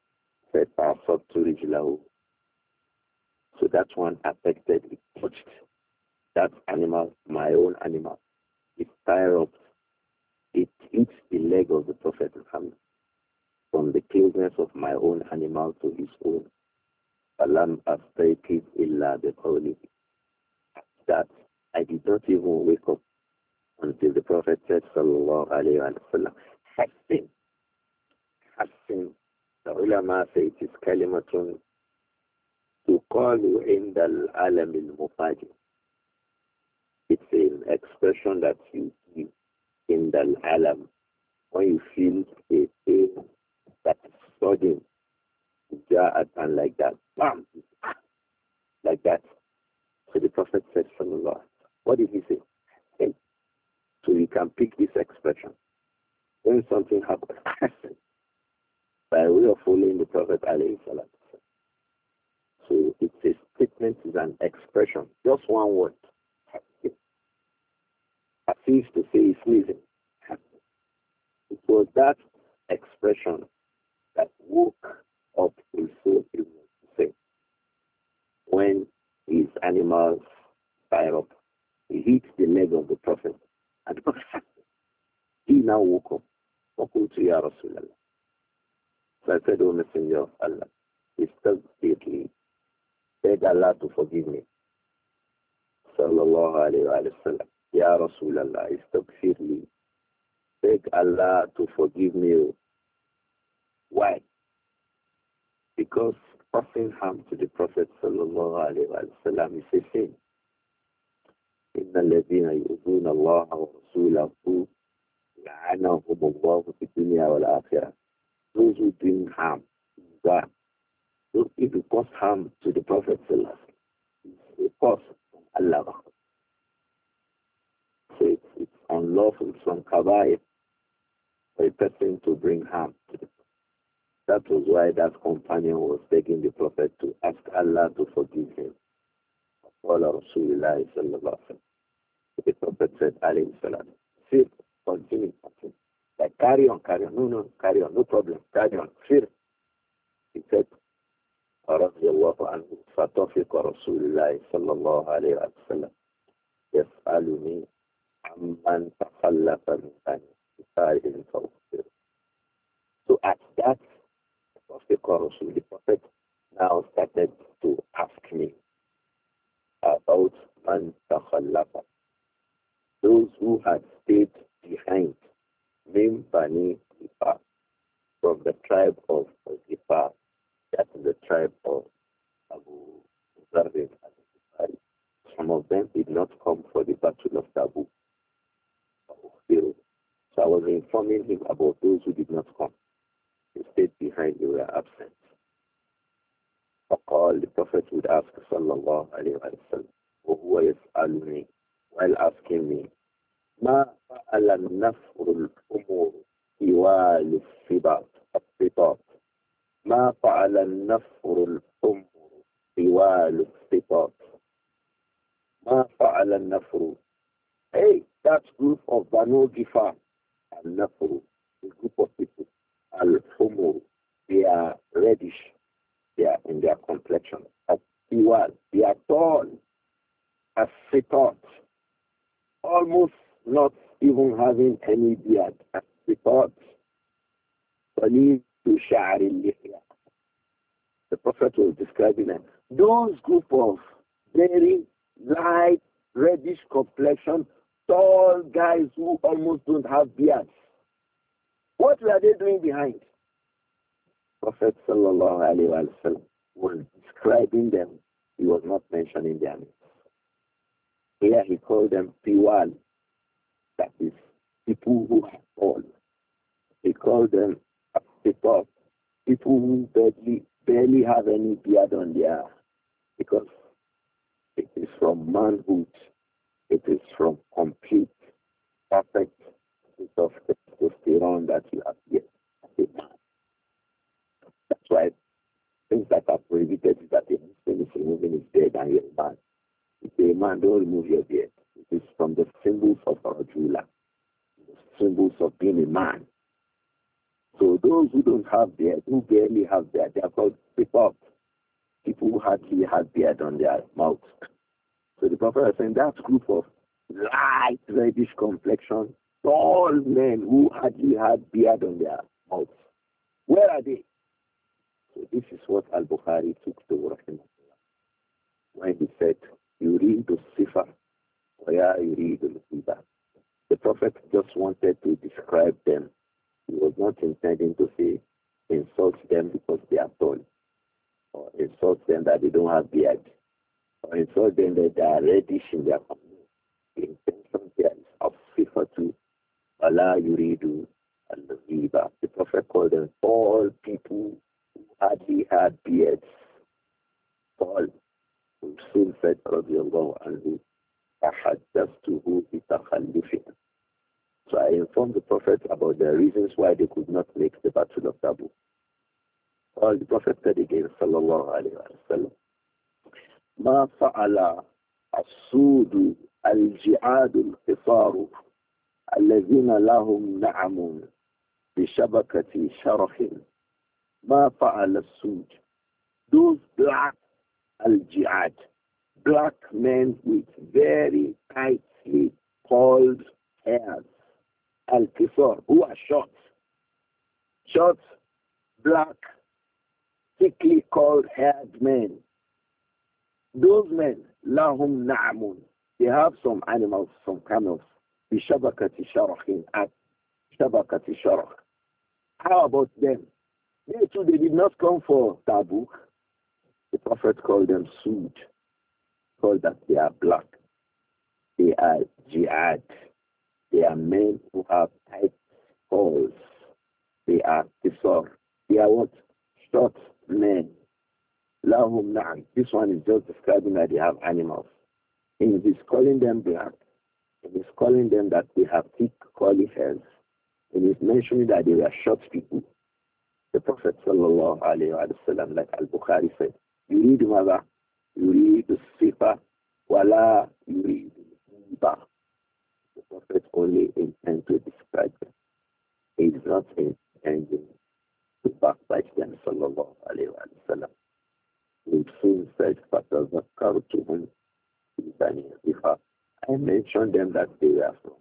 said, "Ta'asab to rijlahu." So that one affected, it touched that animal, my own animal. It tired up, it hit the leg of the Prophet Muhammad from the closeness of my own animal to his own. Alam astayqid illa biqawli. That I did not even wake up until the Prophet said, Sallallahu Alaihi Wasallam, Hassin, Hassin. The ulama say it is kalimatun tuqalu inda al-alam al-mufajir. It's an expression that you give in the alam when you feel a pain that is sudden, and like that, bam, like that. So the Prophet said, Sallallahu, what did he say? Okay. So you can pick this expression. When something happens, by way of following the Prophet alayhi salam. So it's a statement, is an expression, just one word. As if to say it's sneezing. It was that expression that woke up his soul, to say, when his animals fire up. He hit the leg of the Prophet. And he now woke up. وَقُلْتُ يَا رَسُولَ اللَّهِ. So I said, O Messenger of Allah, istaghfirli, beg Allah to forgive me. Sallallahu alayhi wa sallam. Ya Rasulallah, istaghfirli, beg Allah to forgive me. Why? Because causing harm to the Prophet sallallahu alayhi wa sallam is a sin. إِنَّ الَّذِينَ يُؤْذُونَ اللَّهَ وَرَسُولَهُ لَعَنَهُمُ اللَّهُ فِي الدُّنْيَا وَالْآخِرَةِ. Those who bring harm, God, those people cause harm to the Prophet sallallahu alayhi wa sallam, it's a cause from Allah. So it's, it's unlawful from kabair for a person to bring harm to the Prophet. That was why that companion was begging the Prophet to ask Allah to forgive him. Rasulullah sallallahu alaihi wasallam. The Prophet said, alayhi salam, sit, continue, continue. Like, carry on, carry on. No, no, carry on, no problem, carry on. Fear. He said, رضي الله عنه فتوفيق رسول الله صلى الله عليه وسلم يسألني عمن تخلف من بني إسرائيل فأخبره. So at that, the Prophet now started to ask me about man takhallafa, those who had stayed behind, min bani Zifar, from the tribe of Zifar, that is the tribe of Abu Zarrin al-Zifari. Some of them did not come for the battle of Tabuk. So I was informing him about those who did not come. They stayed behind, they were absent. فقال, the Prophet would ask sallallahu alayhi wa sallam, وهو يسألني, while asking me, ما فعل النفر الأمور طوال الصباط الصباط ما فعل النفر الأمور طوال الصباط ما فعل النفر. Hey, that group of Banu Gifar, al-Nafru, a group of people, al-Humur, they are reddish, they are in their complexion. Al-Tiwal, they are tall, as-Sitat, almost not even having any beard. As-Sitat, Qalil to Sha'ri al-Lihya. The Prophet was describing them. Those group of very light, reddish complexion, tall guys who almost don't have beards. What were they doing behind? Prophet sallallahu alaihi wasallam was describing them. He was not mentioning their names. Here he called them Tiwal, that is people who are tall. He called them Sitat, people who barely, barely have any beard on their, because it is from manhood. It is from complete, perfect state of testosterone that you have yet as a man. That's why things that are prohibited is that a Muslim is removing his beard and you're a man. If you're a man, don't remove your beard. It is from the symbols of our Jula, the symbols of being a man. So those who don't have beard, who barely have beard, they are called people. People who hardly had beard on their mouth. So the Prophet was saying that group of light reddish complexion, tall men who hardly had beard on their mouths. Where are they? So this is what Al-Bukhari took to Rahimahullah when he said, you read the Sifa, or you read the Sifa. The Prophet just wanted to describe them. He was not intending to say, insult them because they are tall, or insult them that they don't have beard, or insult them that they are reddish in their company. The intention here is of Sifa to Allah Yuridu al-Ghiba. The Prophet called them all people who hardly had beards. All who soon said, Radiallahu anhu, أحدثته بتخلفهم. So I informed the Prophet about the reasons why they could not make the Battle of Tabuk. All the Prophet said again, sallallahu alayhi wa sallam, ما فعل السود الجعاد القصار الذين لهم نعم بشبكة شرح ما فعل السود. Those black al-jihad, black men with very tightly coiled hairs, al-qisar, who are short, short, black, thickly coiled haired men. Those men, lahum na'amun, they have some animals, some camels, bishabakati sharahin, at shabakati sharah. How about them? They too, they did not come for Tabuk. The Prophet called them Sud, called that they are black. They are jihad. They are men who have tight calls. They are Qisar. They are what? Short men. Lahum na'am. This one is just describing that they have animals. And he's calling them black. And he's calling them that they have thick curly hairs. And he's mentioning that they were short people. The Prophet sallallahu alayhi wa sallam, like Al-Bukhari said, you read mother, you read the sifa, wala, you read the ba. The Prophet only intends to describe them. He is not intending to backbite them, sallallahu alayhi wa sallam. He soon said, فَتَذَكَّرْتُهُمْ فِي بَنِي غِفَارٍ. I mentioned them that they were from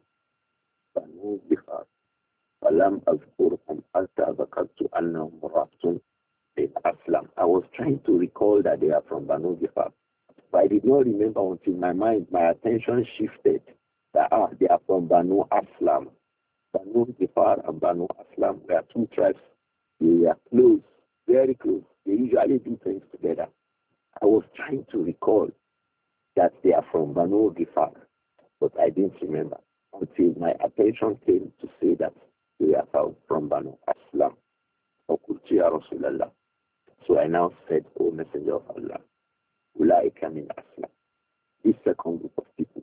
Banu Ghifar. فَلَمْ أَذْكُرْهُمْ حَتَّى ذَكَرْتُ أَنَّهُمْ رَأْتٌ in Aslam. I was trying to recall that they are from Banu Ghifar, but I did not remember until my mind, my attention shifted that ah, they are from Banu Aslam. Banu Ghifar and Banu Aslam were two tribes. They were close, very close. They usually do things together. I was trying to recall that they are from Banu Ghifar, but I didn't remember until my attention came to say that they are from Banu Aslam. So I now said, O Messenger of Allah, Ulaika min Aslam. This second group of people,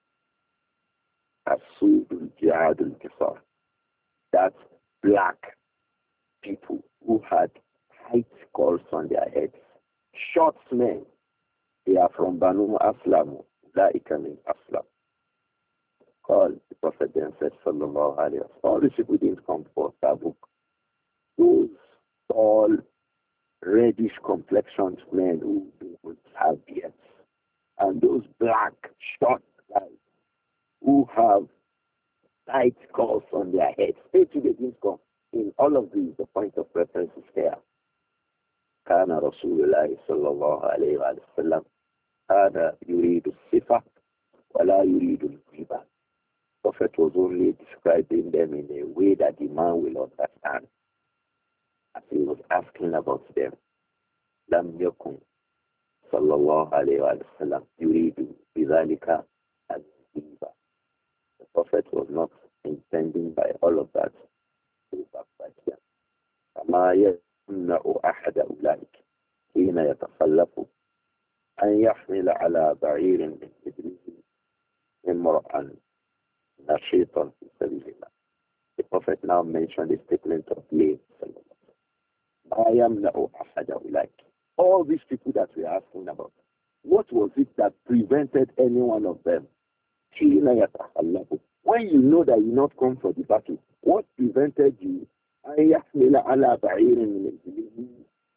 As-Sudul Jihadul Kisar, that black people who had height calls on their heads, short men, they are from Banu Aslam, Ulaika min Aslam. Call the Prophet then said, Sallallahu Alaihi Wasallam, all the people didn't come for Tabuk. Those tall, reddish complexioned men who would have beards, and those black, short guys who have tight calls on their heads. They too didn't come. In all of these, the point of reference is here. كان رسول الله صلى الله عليه وسلم هذا يريد الصفة ولا يريد الغيبة. Prophet was only describing them in a way that the man will understand. As he was asking about them, لم يكن صلى الله عليه وسلم يريد بذلك الغيبة. The Prophet was not intending by all of that to backbite them. فما يمنع أحد أولئك حين يتخلف أن يحمل على بعير من إبله امرأ نشيطا في سبيل الله. The Prophet now mentioned the statement of blame. ما يمنع أحد أولئك. All these people that we are asking about, what was it that prevented any one of them? When you know that you not come for the battle, what prevented you أن يحمل على بعير من إبله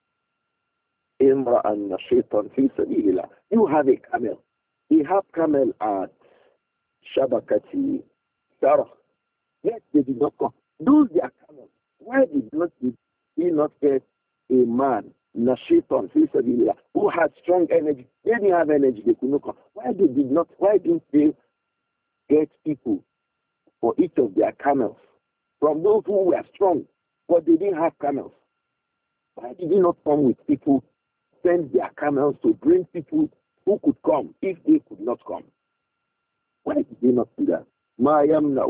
امرأ نشيطا في سبيل الله. You have a camel. We have camel at Shabakati Sarah. Yet they did not come. Those they are camels. Why did not did he not get a man, Nashiton, who had strong energy? They didn't have energy, they could not come. Why they did not why didn't they get people for each of their camels? From those who were strong, but they didn't have camels. Why did they not come with people, send their camels to bring people who could come if they could not come? Why did they not do that? What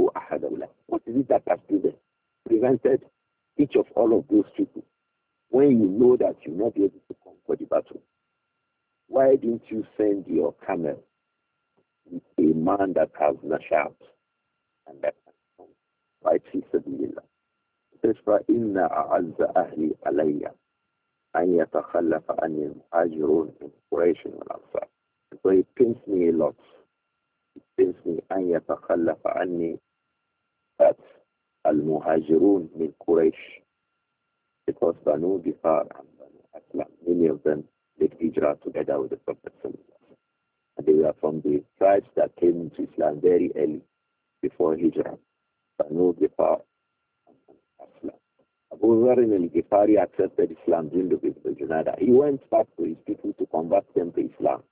is it that has prevented each of all of those people when you know that you'll not be able to come for the battle? Why didn't you send your camel with a man that has nashat and that can come? Right, he said, it says, فَإِنَّ أَعَزَّ أَهْلِي عَلَيَّ أَنْ يَتَخَلَّفَ عَنِّي الْمُهَاجِرُونَ مِنْ قُرَيْشٍ وَالْأَنصَارِ. So it pains me a lot. It pains me أَنْ يَتَخَلَّفَ عَنِّي that al-muhajirun min Quraysh, because Banu Bifar and Banu Aslam, many of them did hijrah together with the Prophet. And they were from the tribes that came into Islam very early before hijrah. Banu Bifar and Banu Aslam. Abu Zarin al-Ghifari accepted Islam during the Battle of Junada. He went back to his people to convert them to Islam.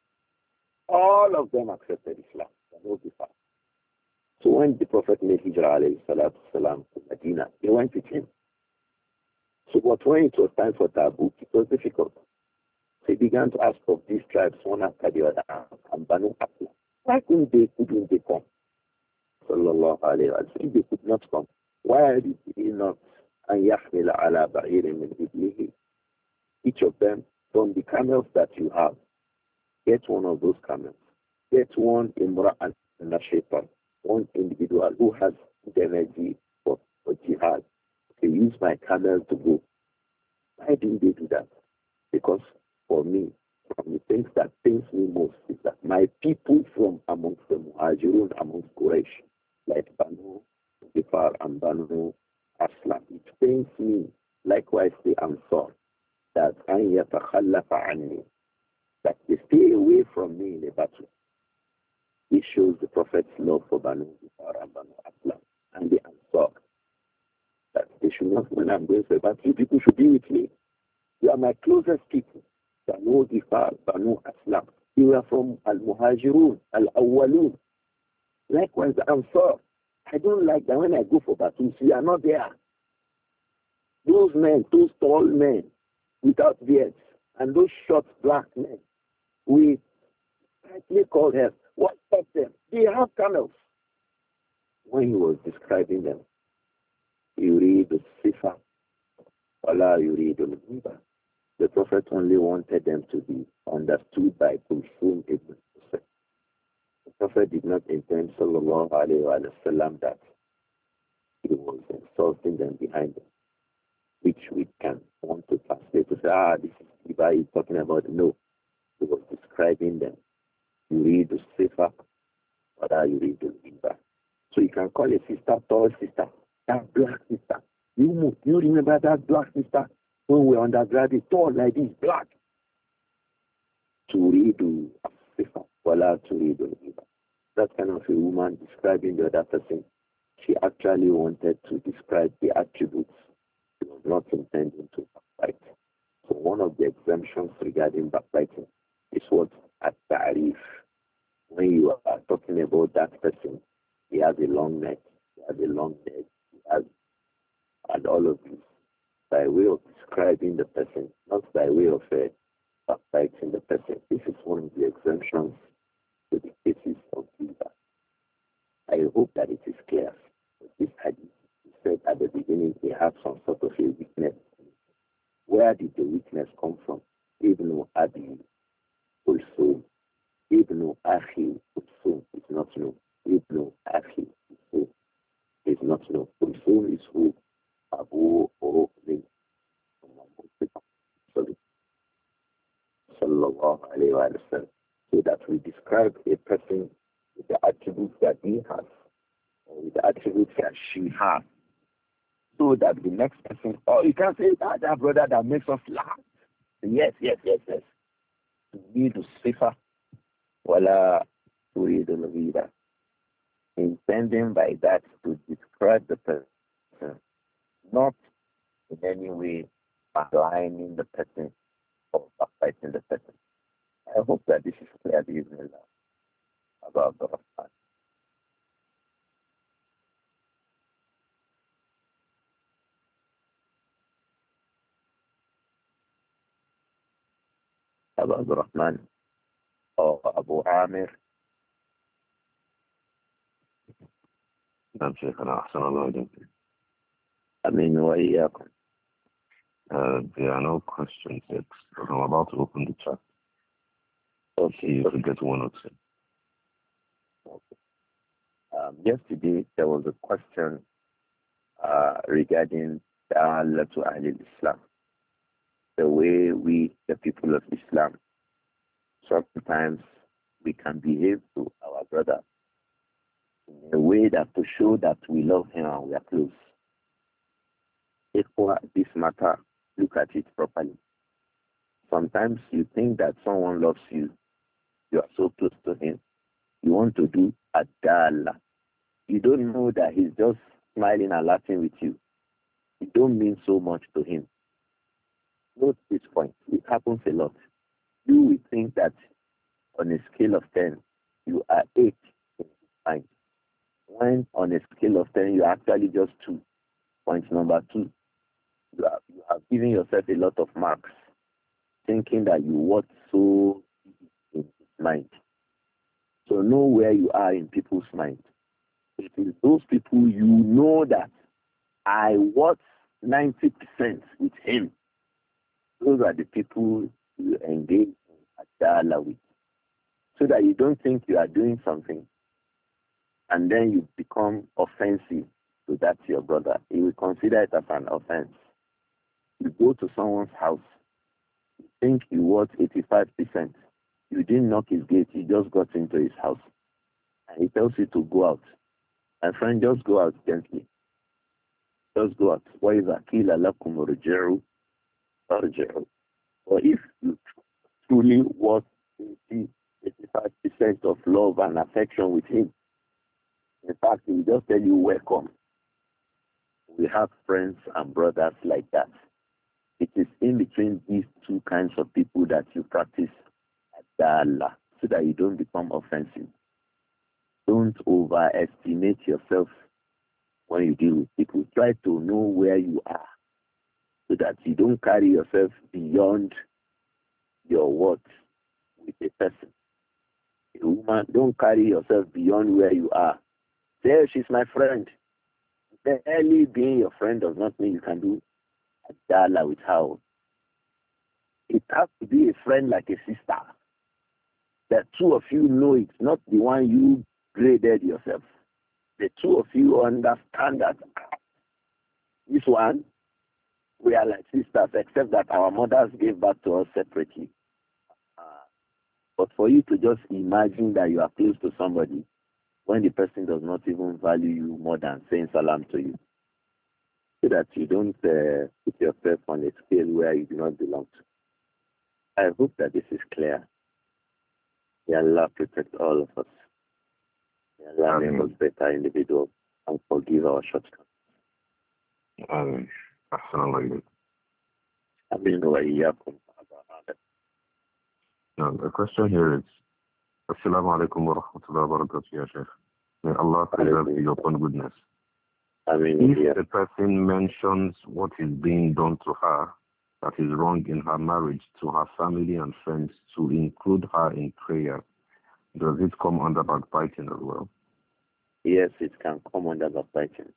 All of them accepted Islam. Banu Bifar. So when the Prophet made hijrah alayhi salatu salam to Medina, they went with him. So but when it was time for Tabuk, it was difficult. So he began to ask of these tribes one after the other, and Banu Aslam, why couldn't they, couldn't they come? Sallallahu alayhi wa sallam. They could not come. Why did he not? أن يحمل على بعير من إبله. Each of them, from the camels that you have, get one of those camels. Get one imra'an and shaitan. One individual who has the energy for, for jihad. They use my camel to go. Why didn't they do that? Because for me, from the things that pains me most is that my people from amongst the Muhajirun, amongst Quraysh, like Banu Bifar and Banu Aslam, it pains me, likewise the Ansar, that أَنْ يَتَخَلَّفَ عَنِّي, that they stay away from me in the battle. It shows the Prophet's love for Banu Bifar and Banu Aslam and the Ansar, that they should not, when I'm going to the battle, you people should be with me. You are my closest people. Banu Bifar, Banu Aslam. You are from Al-Muhajirun, Al-Awwalun. Likewise, the Ansar. I don't like that when I go for battles, we are not there. Those men, those tall men without beards, and those short black men with tightly called hair, what stopped them? They have camels. When he was describing them, you read the Sifa, Allah, you read the Muba. The Prophet only wanted them to be understood by Kulsum ibn Hussein. The Prophet did not intend, sallallahu alayhi wa sallam, that he was insulting them behind them, which we can want to translate to say, ah, this is Iba is talking about. No, he was describing them. You read the Sifa, or you read the Iba. So you can call a sister tall sister, that black sister. You, you remember that black sister when we were undergraduate, tall like this, black. To read the Sifa, or to read the Iba. That kind of a woman describing the other person, she actually wanted to describe the attributes. She was not intending to backbite. So one of the exemptions regarding backbiting is what? At ta'rif. When you are talking about that person, he has a long neck, he has a long neck, he has, and all of this, by way of describing the person, not by way of uh, backbiting the person. This is one of the exemptions to the cases of Giza. I hope that it is clear. This hadith, he said at the beginning, he had some sort of a weakness. Where did the weakness come from? Ibn Abi Kulsum. Ibn Akhi Kulsum is not known. Ibn Akhi Kulsum is not known. Kulsum is who? Abu Urukli. Sallallahu alayhi wa sallam. So that we describe a person with the attributes that he has, or with the attributes that she has. So that the next person, oh, you can say that that brother that makes us laugh. Yes, yes, yes, yes. Need to suffer. Wala turidu al-ghira. Intending by that to describe the person, not in any way aligning the person or backbiting the person. I hope that this is clear to you about the Rahman. About the Rahman or Abu Amir. نعم شيخنا أحسن الله إليك. Amin wa iyyakum. Uh, there are no questions yet, but I'm about to open the chat. Okay. See if we get one or two. Okay. Um, yesterday there was a question uh, regarding Da'ala to Ahlul Islam, the way we, the people of Islam, sometimes we can behave to our brother in a way that to show that we love him and we are close. If this matter, look at it properly. Sometimes you think that someone loves you, you are so close to him, you want to do Adala. You don't know that he's just smiling and laughing with you. It don't mean so much to him. Note this point. It happens a lot. You will think that on a scale of ten, you are eight in his mind. When on a scale of ten, you are actually just two. Point number two, you have, you have given yourself a lot of marks, thinking that you watch so in his mind. So know where you are in people's mind. It is those people you know that I watch ninety percent with him. Those are the people you engage in Adala with. So that you don't think you are doing something and then you become offensive to that your brother. He will consider it as an offense. You go to someone's house, you think you watch eighty-five percent. You didn't knock his gate, you just got into his house. And he tells you to go out. My friend, just go out gently. Just go out. وَإِذَا قِيلَ لَكُمْ ارْجِعُوا فَارْجِعُوا. Or if you truly want eighty, eighty-five percent of love and affection with him, in fact, he will just tell you welcome. We have friends and brothers like that. It is in between these two kinds of people that you practice Adala so that you don't become offensive. Don't overestimate yourself when you deal with people. Try to know where you are so that you don't carry yourself beyond your words with a person. A woman, don't carry yourself beyond where you are. Say, she's my friend. Barely being your friend does not mean you can do Adala with her. It has to be a friend like a sister. The two of you know it, not the one you graded yourself. The two of you understand that this one, we are like sisters, except that our mothers gave birth to us separately. Uh, but for you to just imagine that you are close to somebody when the person does not even value you more than saying salam to you, so that you don't uh, put yourself on a scale where you do not belong to. I hope that this is clear. May Allah protect all of us. May Allah make us better individuals and forgive our shortcomings. Amen. أحسن الله إليك. Amin wa iyyakum. Now, the question here is, Assalamu alaikum wa rahmatullahi wa barakatuh, ya Sheikh. May Allah preserve you upon goodness. Amin. If the person mentions what is being done to her that is wrong in her marriage to her family and friends to include her in prayer, does it come under backbiting as well? Yes, it can come under backbiting.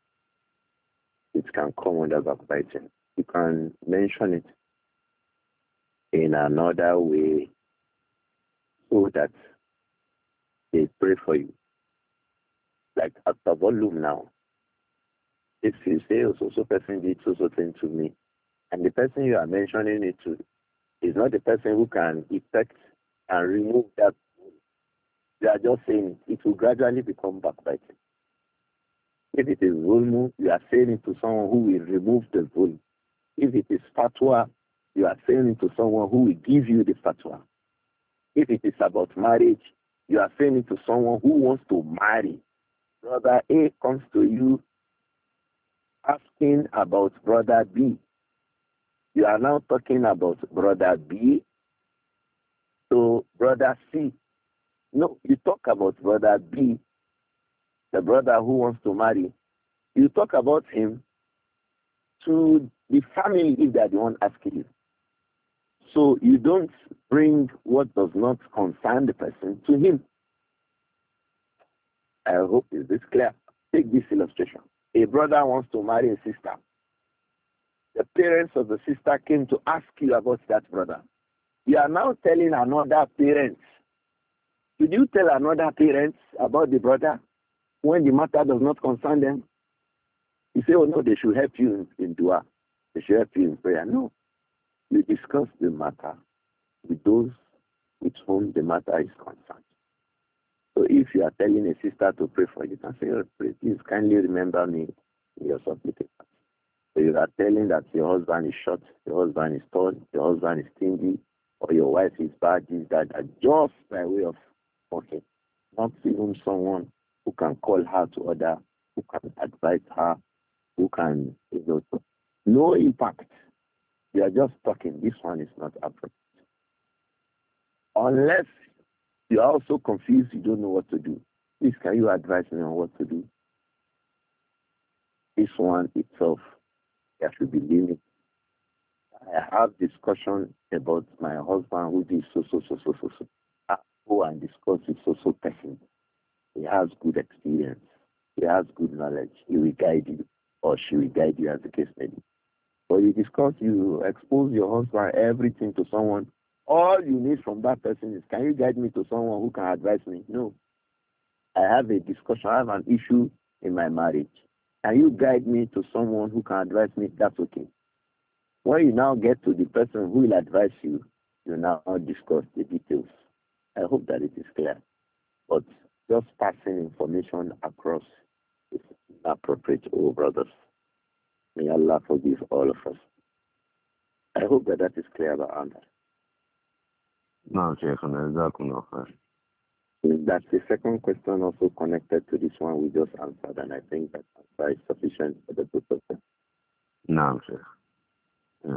It can come under backbiting. You can mention it in another way so that they pray for you. Like at the volume now, if you say, oh, so so person did so so thing to me, and the person you are mentioning it to is not the person who can effect and remove that, you are just saying it will gradually become backbiting. If it is zulm, you are saying it to someone who will remove the zulm. If it is fatwa, you are saying it to someone who will give you the fatwa. If it is about marriage, you are saying it to someone who wants to marry. Brother A comes to you asking about brother B. You are now talking about brother B to brother C. No, you talk about brother B, the brother who wants to marry. You talk about him to the family if they are the one asking you. So you don't bring what does not concern the person to him. I hope is this clear. Take this illustration. A brother wants to marry a sister. The parents of the sister came to ask you about that brother. You are now telling another parent. Did you tell another parent about the brother when the matter does not concern them? You say, oh no, they should help you in, in dua. They should help you in prayer. No. You discuss the matter with those with whom the matter is concerned. So if you are telling a sister to pray for you, you can say, oh, please kindly remember me in your supplication. So you are telling that your husband is short, your husband is tall, your husband is stingy, or your wife is bad, is that, that just by way of okay, not even someone who can call her to order, who can advise her, who can, you know, no impact. You are just talking. This one is not appropriate. Unless you are also confused, you don't know what to do. Please, can you advise me on what to do? This one itself, there should be limits. I have discussion about my husband who did so, so, so, so, so, so. I go and discuss with so, so person. He has good experience. He has good knowledge. He will guide you, or she will guide you as the case may be. But you discuss, you expose your husband, everything to someone. All you need from that person is, can you guide me to someone who can advise me? No. I have a discussion, I have an issue in my marriage. Can you guide me to someone who can advise me? That's okay. When you now get to the person who will advise you, you now discuss the details. I hope that it is clear. But just passing information across is inappropriate, oh brothers. May Allah forgive all of us. I hope that that is clear about answer. No, Sheikh, that's the second question also connected to this one we just answered, and I think that answer is sufficient for the both of them. No, Sheikh. Yeah.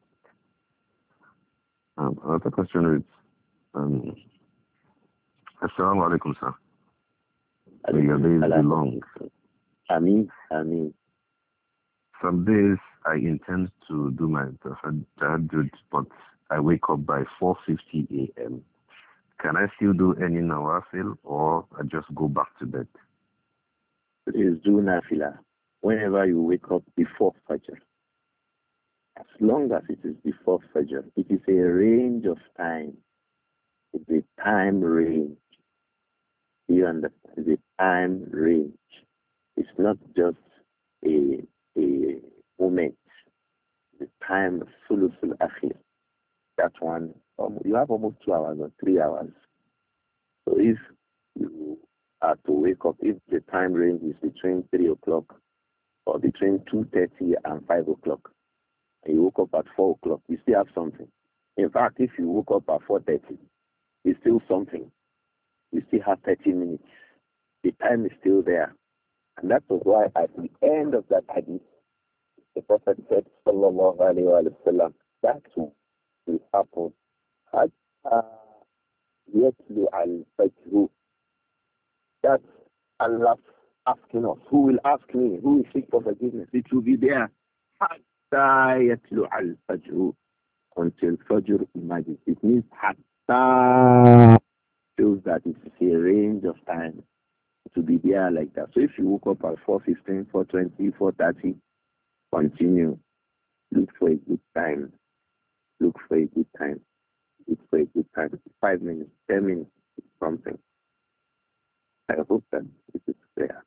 Um, another question is, um, Assalamu alaikum, sir. May your days be long. Ameen, Ameen. Some days I intend to do my tahajjud, but I wake up by four fifty a m Can I still do any nawafil, or I just go back to bed? Please do nafila whenever you wake up before Fajr. As long as it is before Fajr, it is a range of time. It's a time range. You understand? It's a time range. It's not just a, a moment. The time of Sulusul Akhir. That one, um, you have almost two hours or three hours. So if you are to wake up, if the time range is between three o'clock or between two thirty and five o'clock, and you woke up at four o'clock, you still have something. In fact, if you woke up at four thirty, it's still something. You still have thirty minutes. The time is still there. And that was why at the end of that hadith, the Prophet said, Sallallahu Alaihi Wasallam, that will happen. Hatta yatlu al-fajru. That's Allah asking us. Who will ask me? Who will seek for forgiveness? It will be there. Hatta yatlu al-fajru. Until Fajr emerges. It means hatta shows that it is a range of time to be there like that. So if you woke up at four fifteen, four twenty, four thirty, continue. Look for a good time. Look for a good time. Look for a good time. Five minutes, ten minutes, something. I hope that it is clear.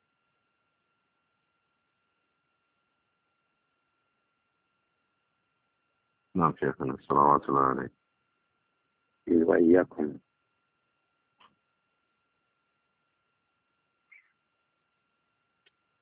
No, Shaykhana. Salawatullah alaykum.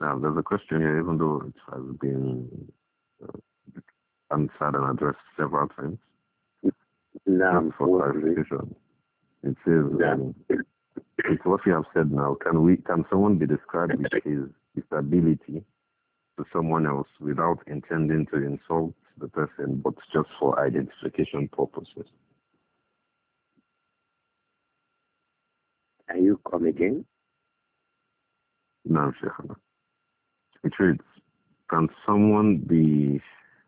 Now, there's a question here, even though it has been uh, answered and addressed several times. Now, Just for clarification, it says, um, it's what you have said now. Can we? Can someone be described with his disability to someone else without intending to insult the person, but just for identification purposes? Can you come again? No, Sheikh. It reads, can someone be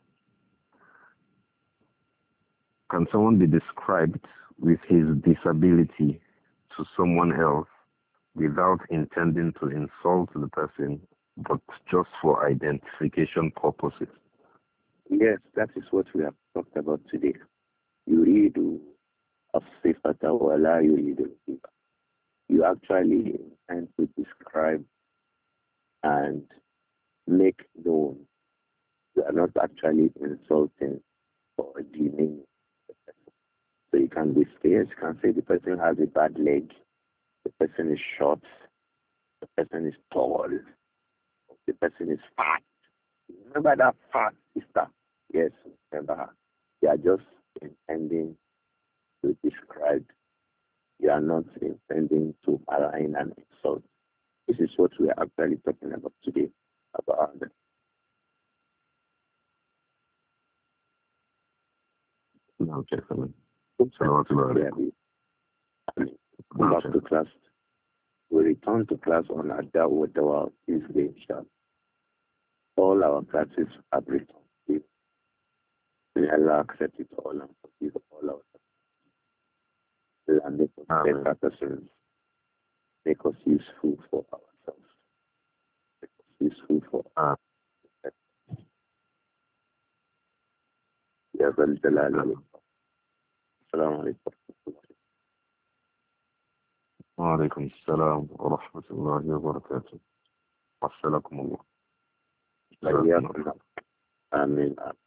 can someone be described with his disability to someone else without intending to insult the person, but just for identification purposes? Yes, that is what we have talked about today. Yuridu as-sifata wa la yuridu al-sifa. You actually intend to describe and make known. You are not actually insulting or demeaning the person. So you can be fair. You can say the person has a bad leg, the person is short, the person is tall, the person is fat. Remember that fat sister? Yes, remember her. You are just intending to describe. You are not intending to align and insult. This is what we are actually talking about today. About Okay, fine. so back to class. We return to class on Adawa Dawa Tuesday, inshallah. All our classes have returned. May Allah accept it all and forgive all our sins. And make us better persons. Make us useful for ourselves. Make us useful for our Ya Zal Jalali. Assalamu alaikum. Wa alaikum assalam wa rahmatullahi wa barakatuh. Wassalakum Allah. Amin.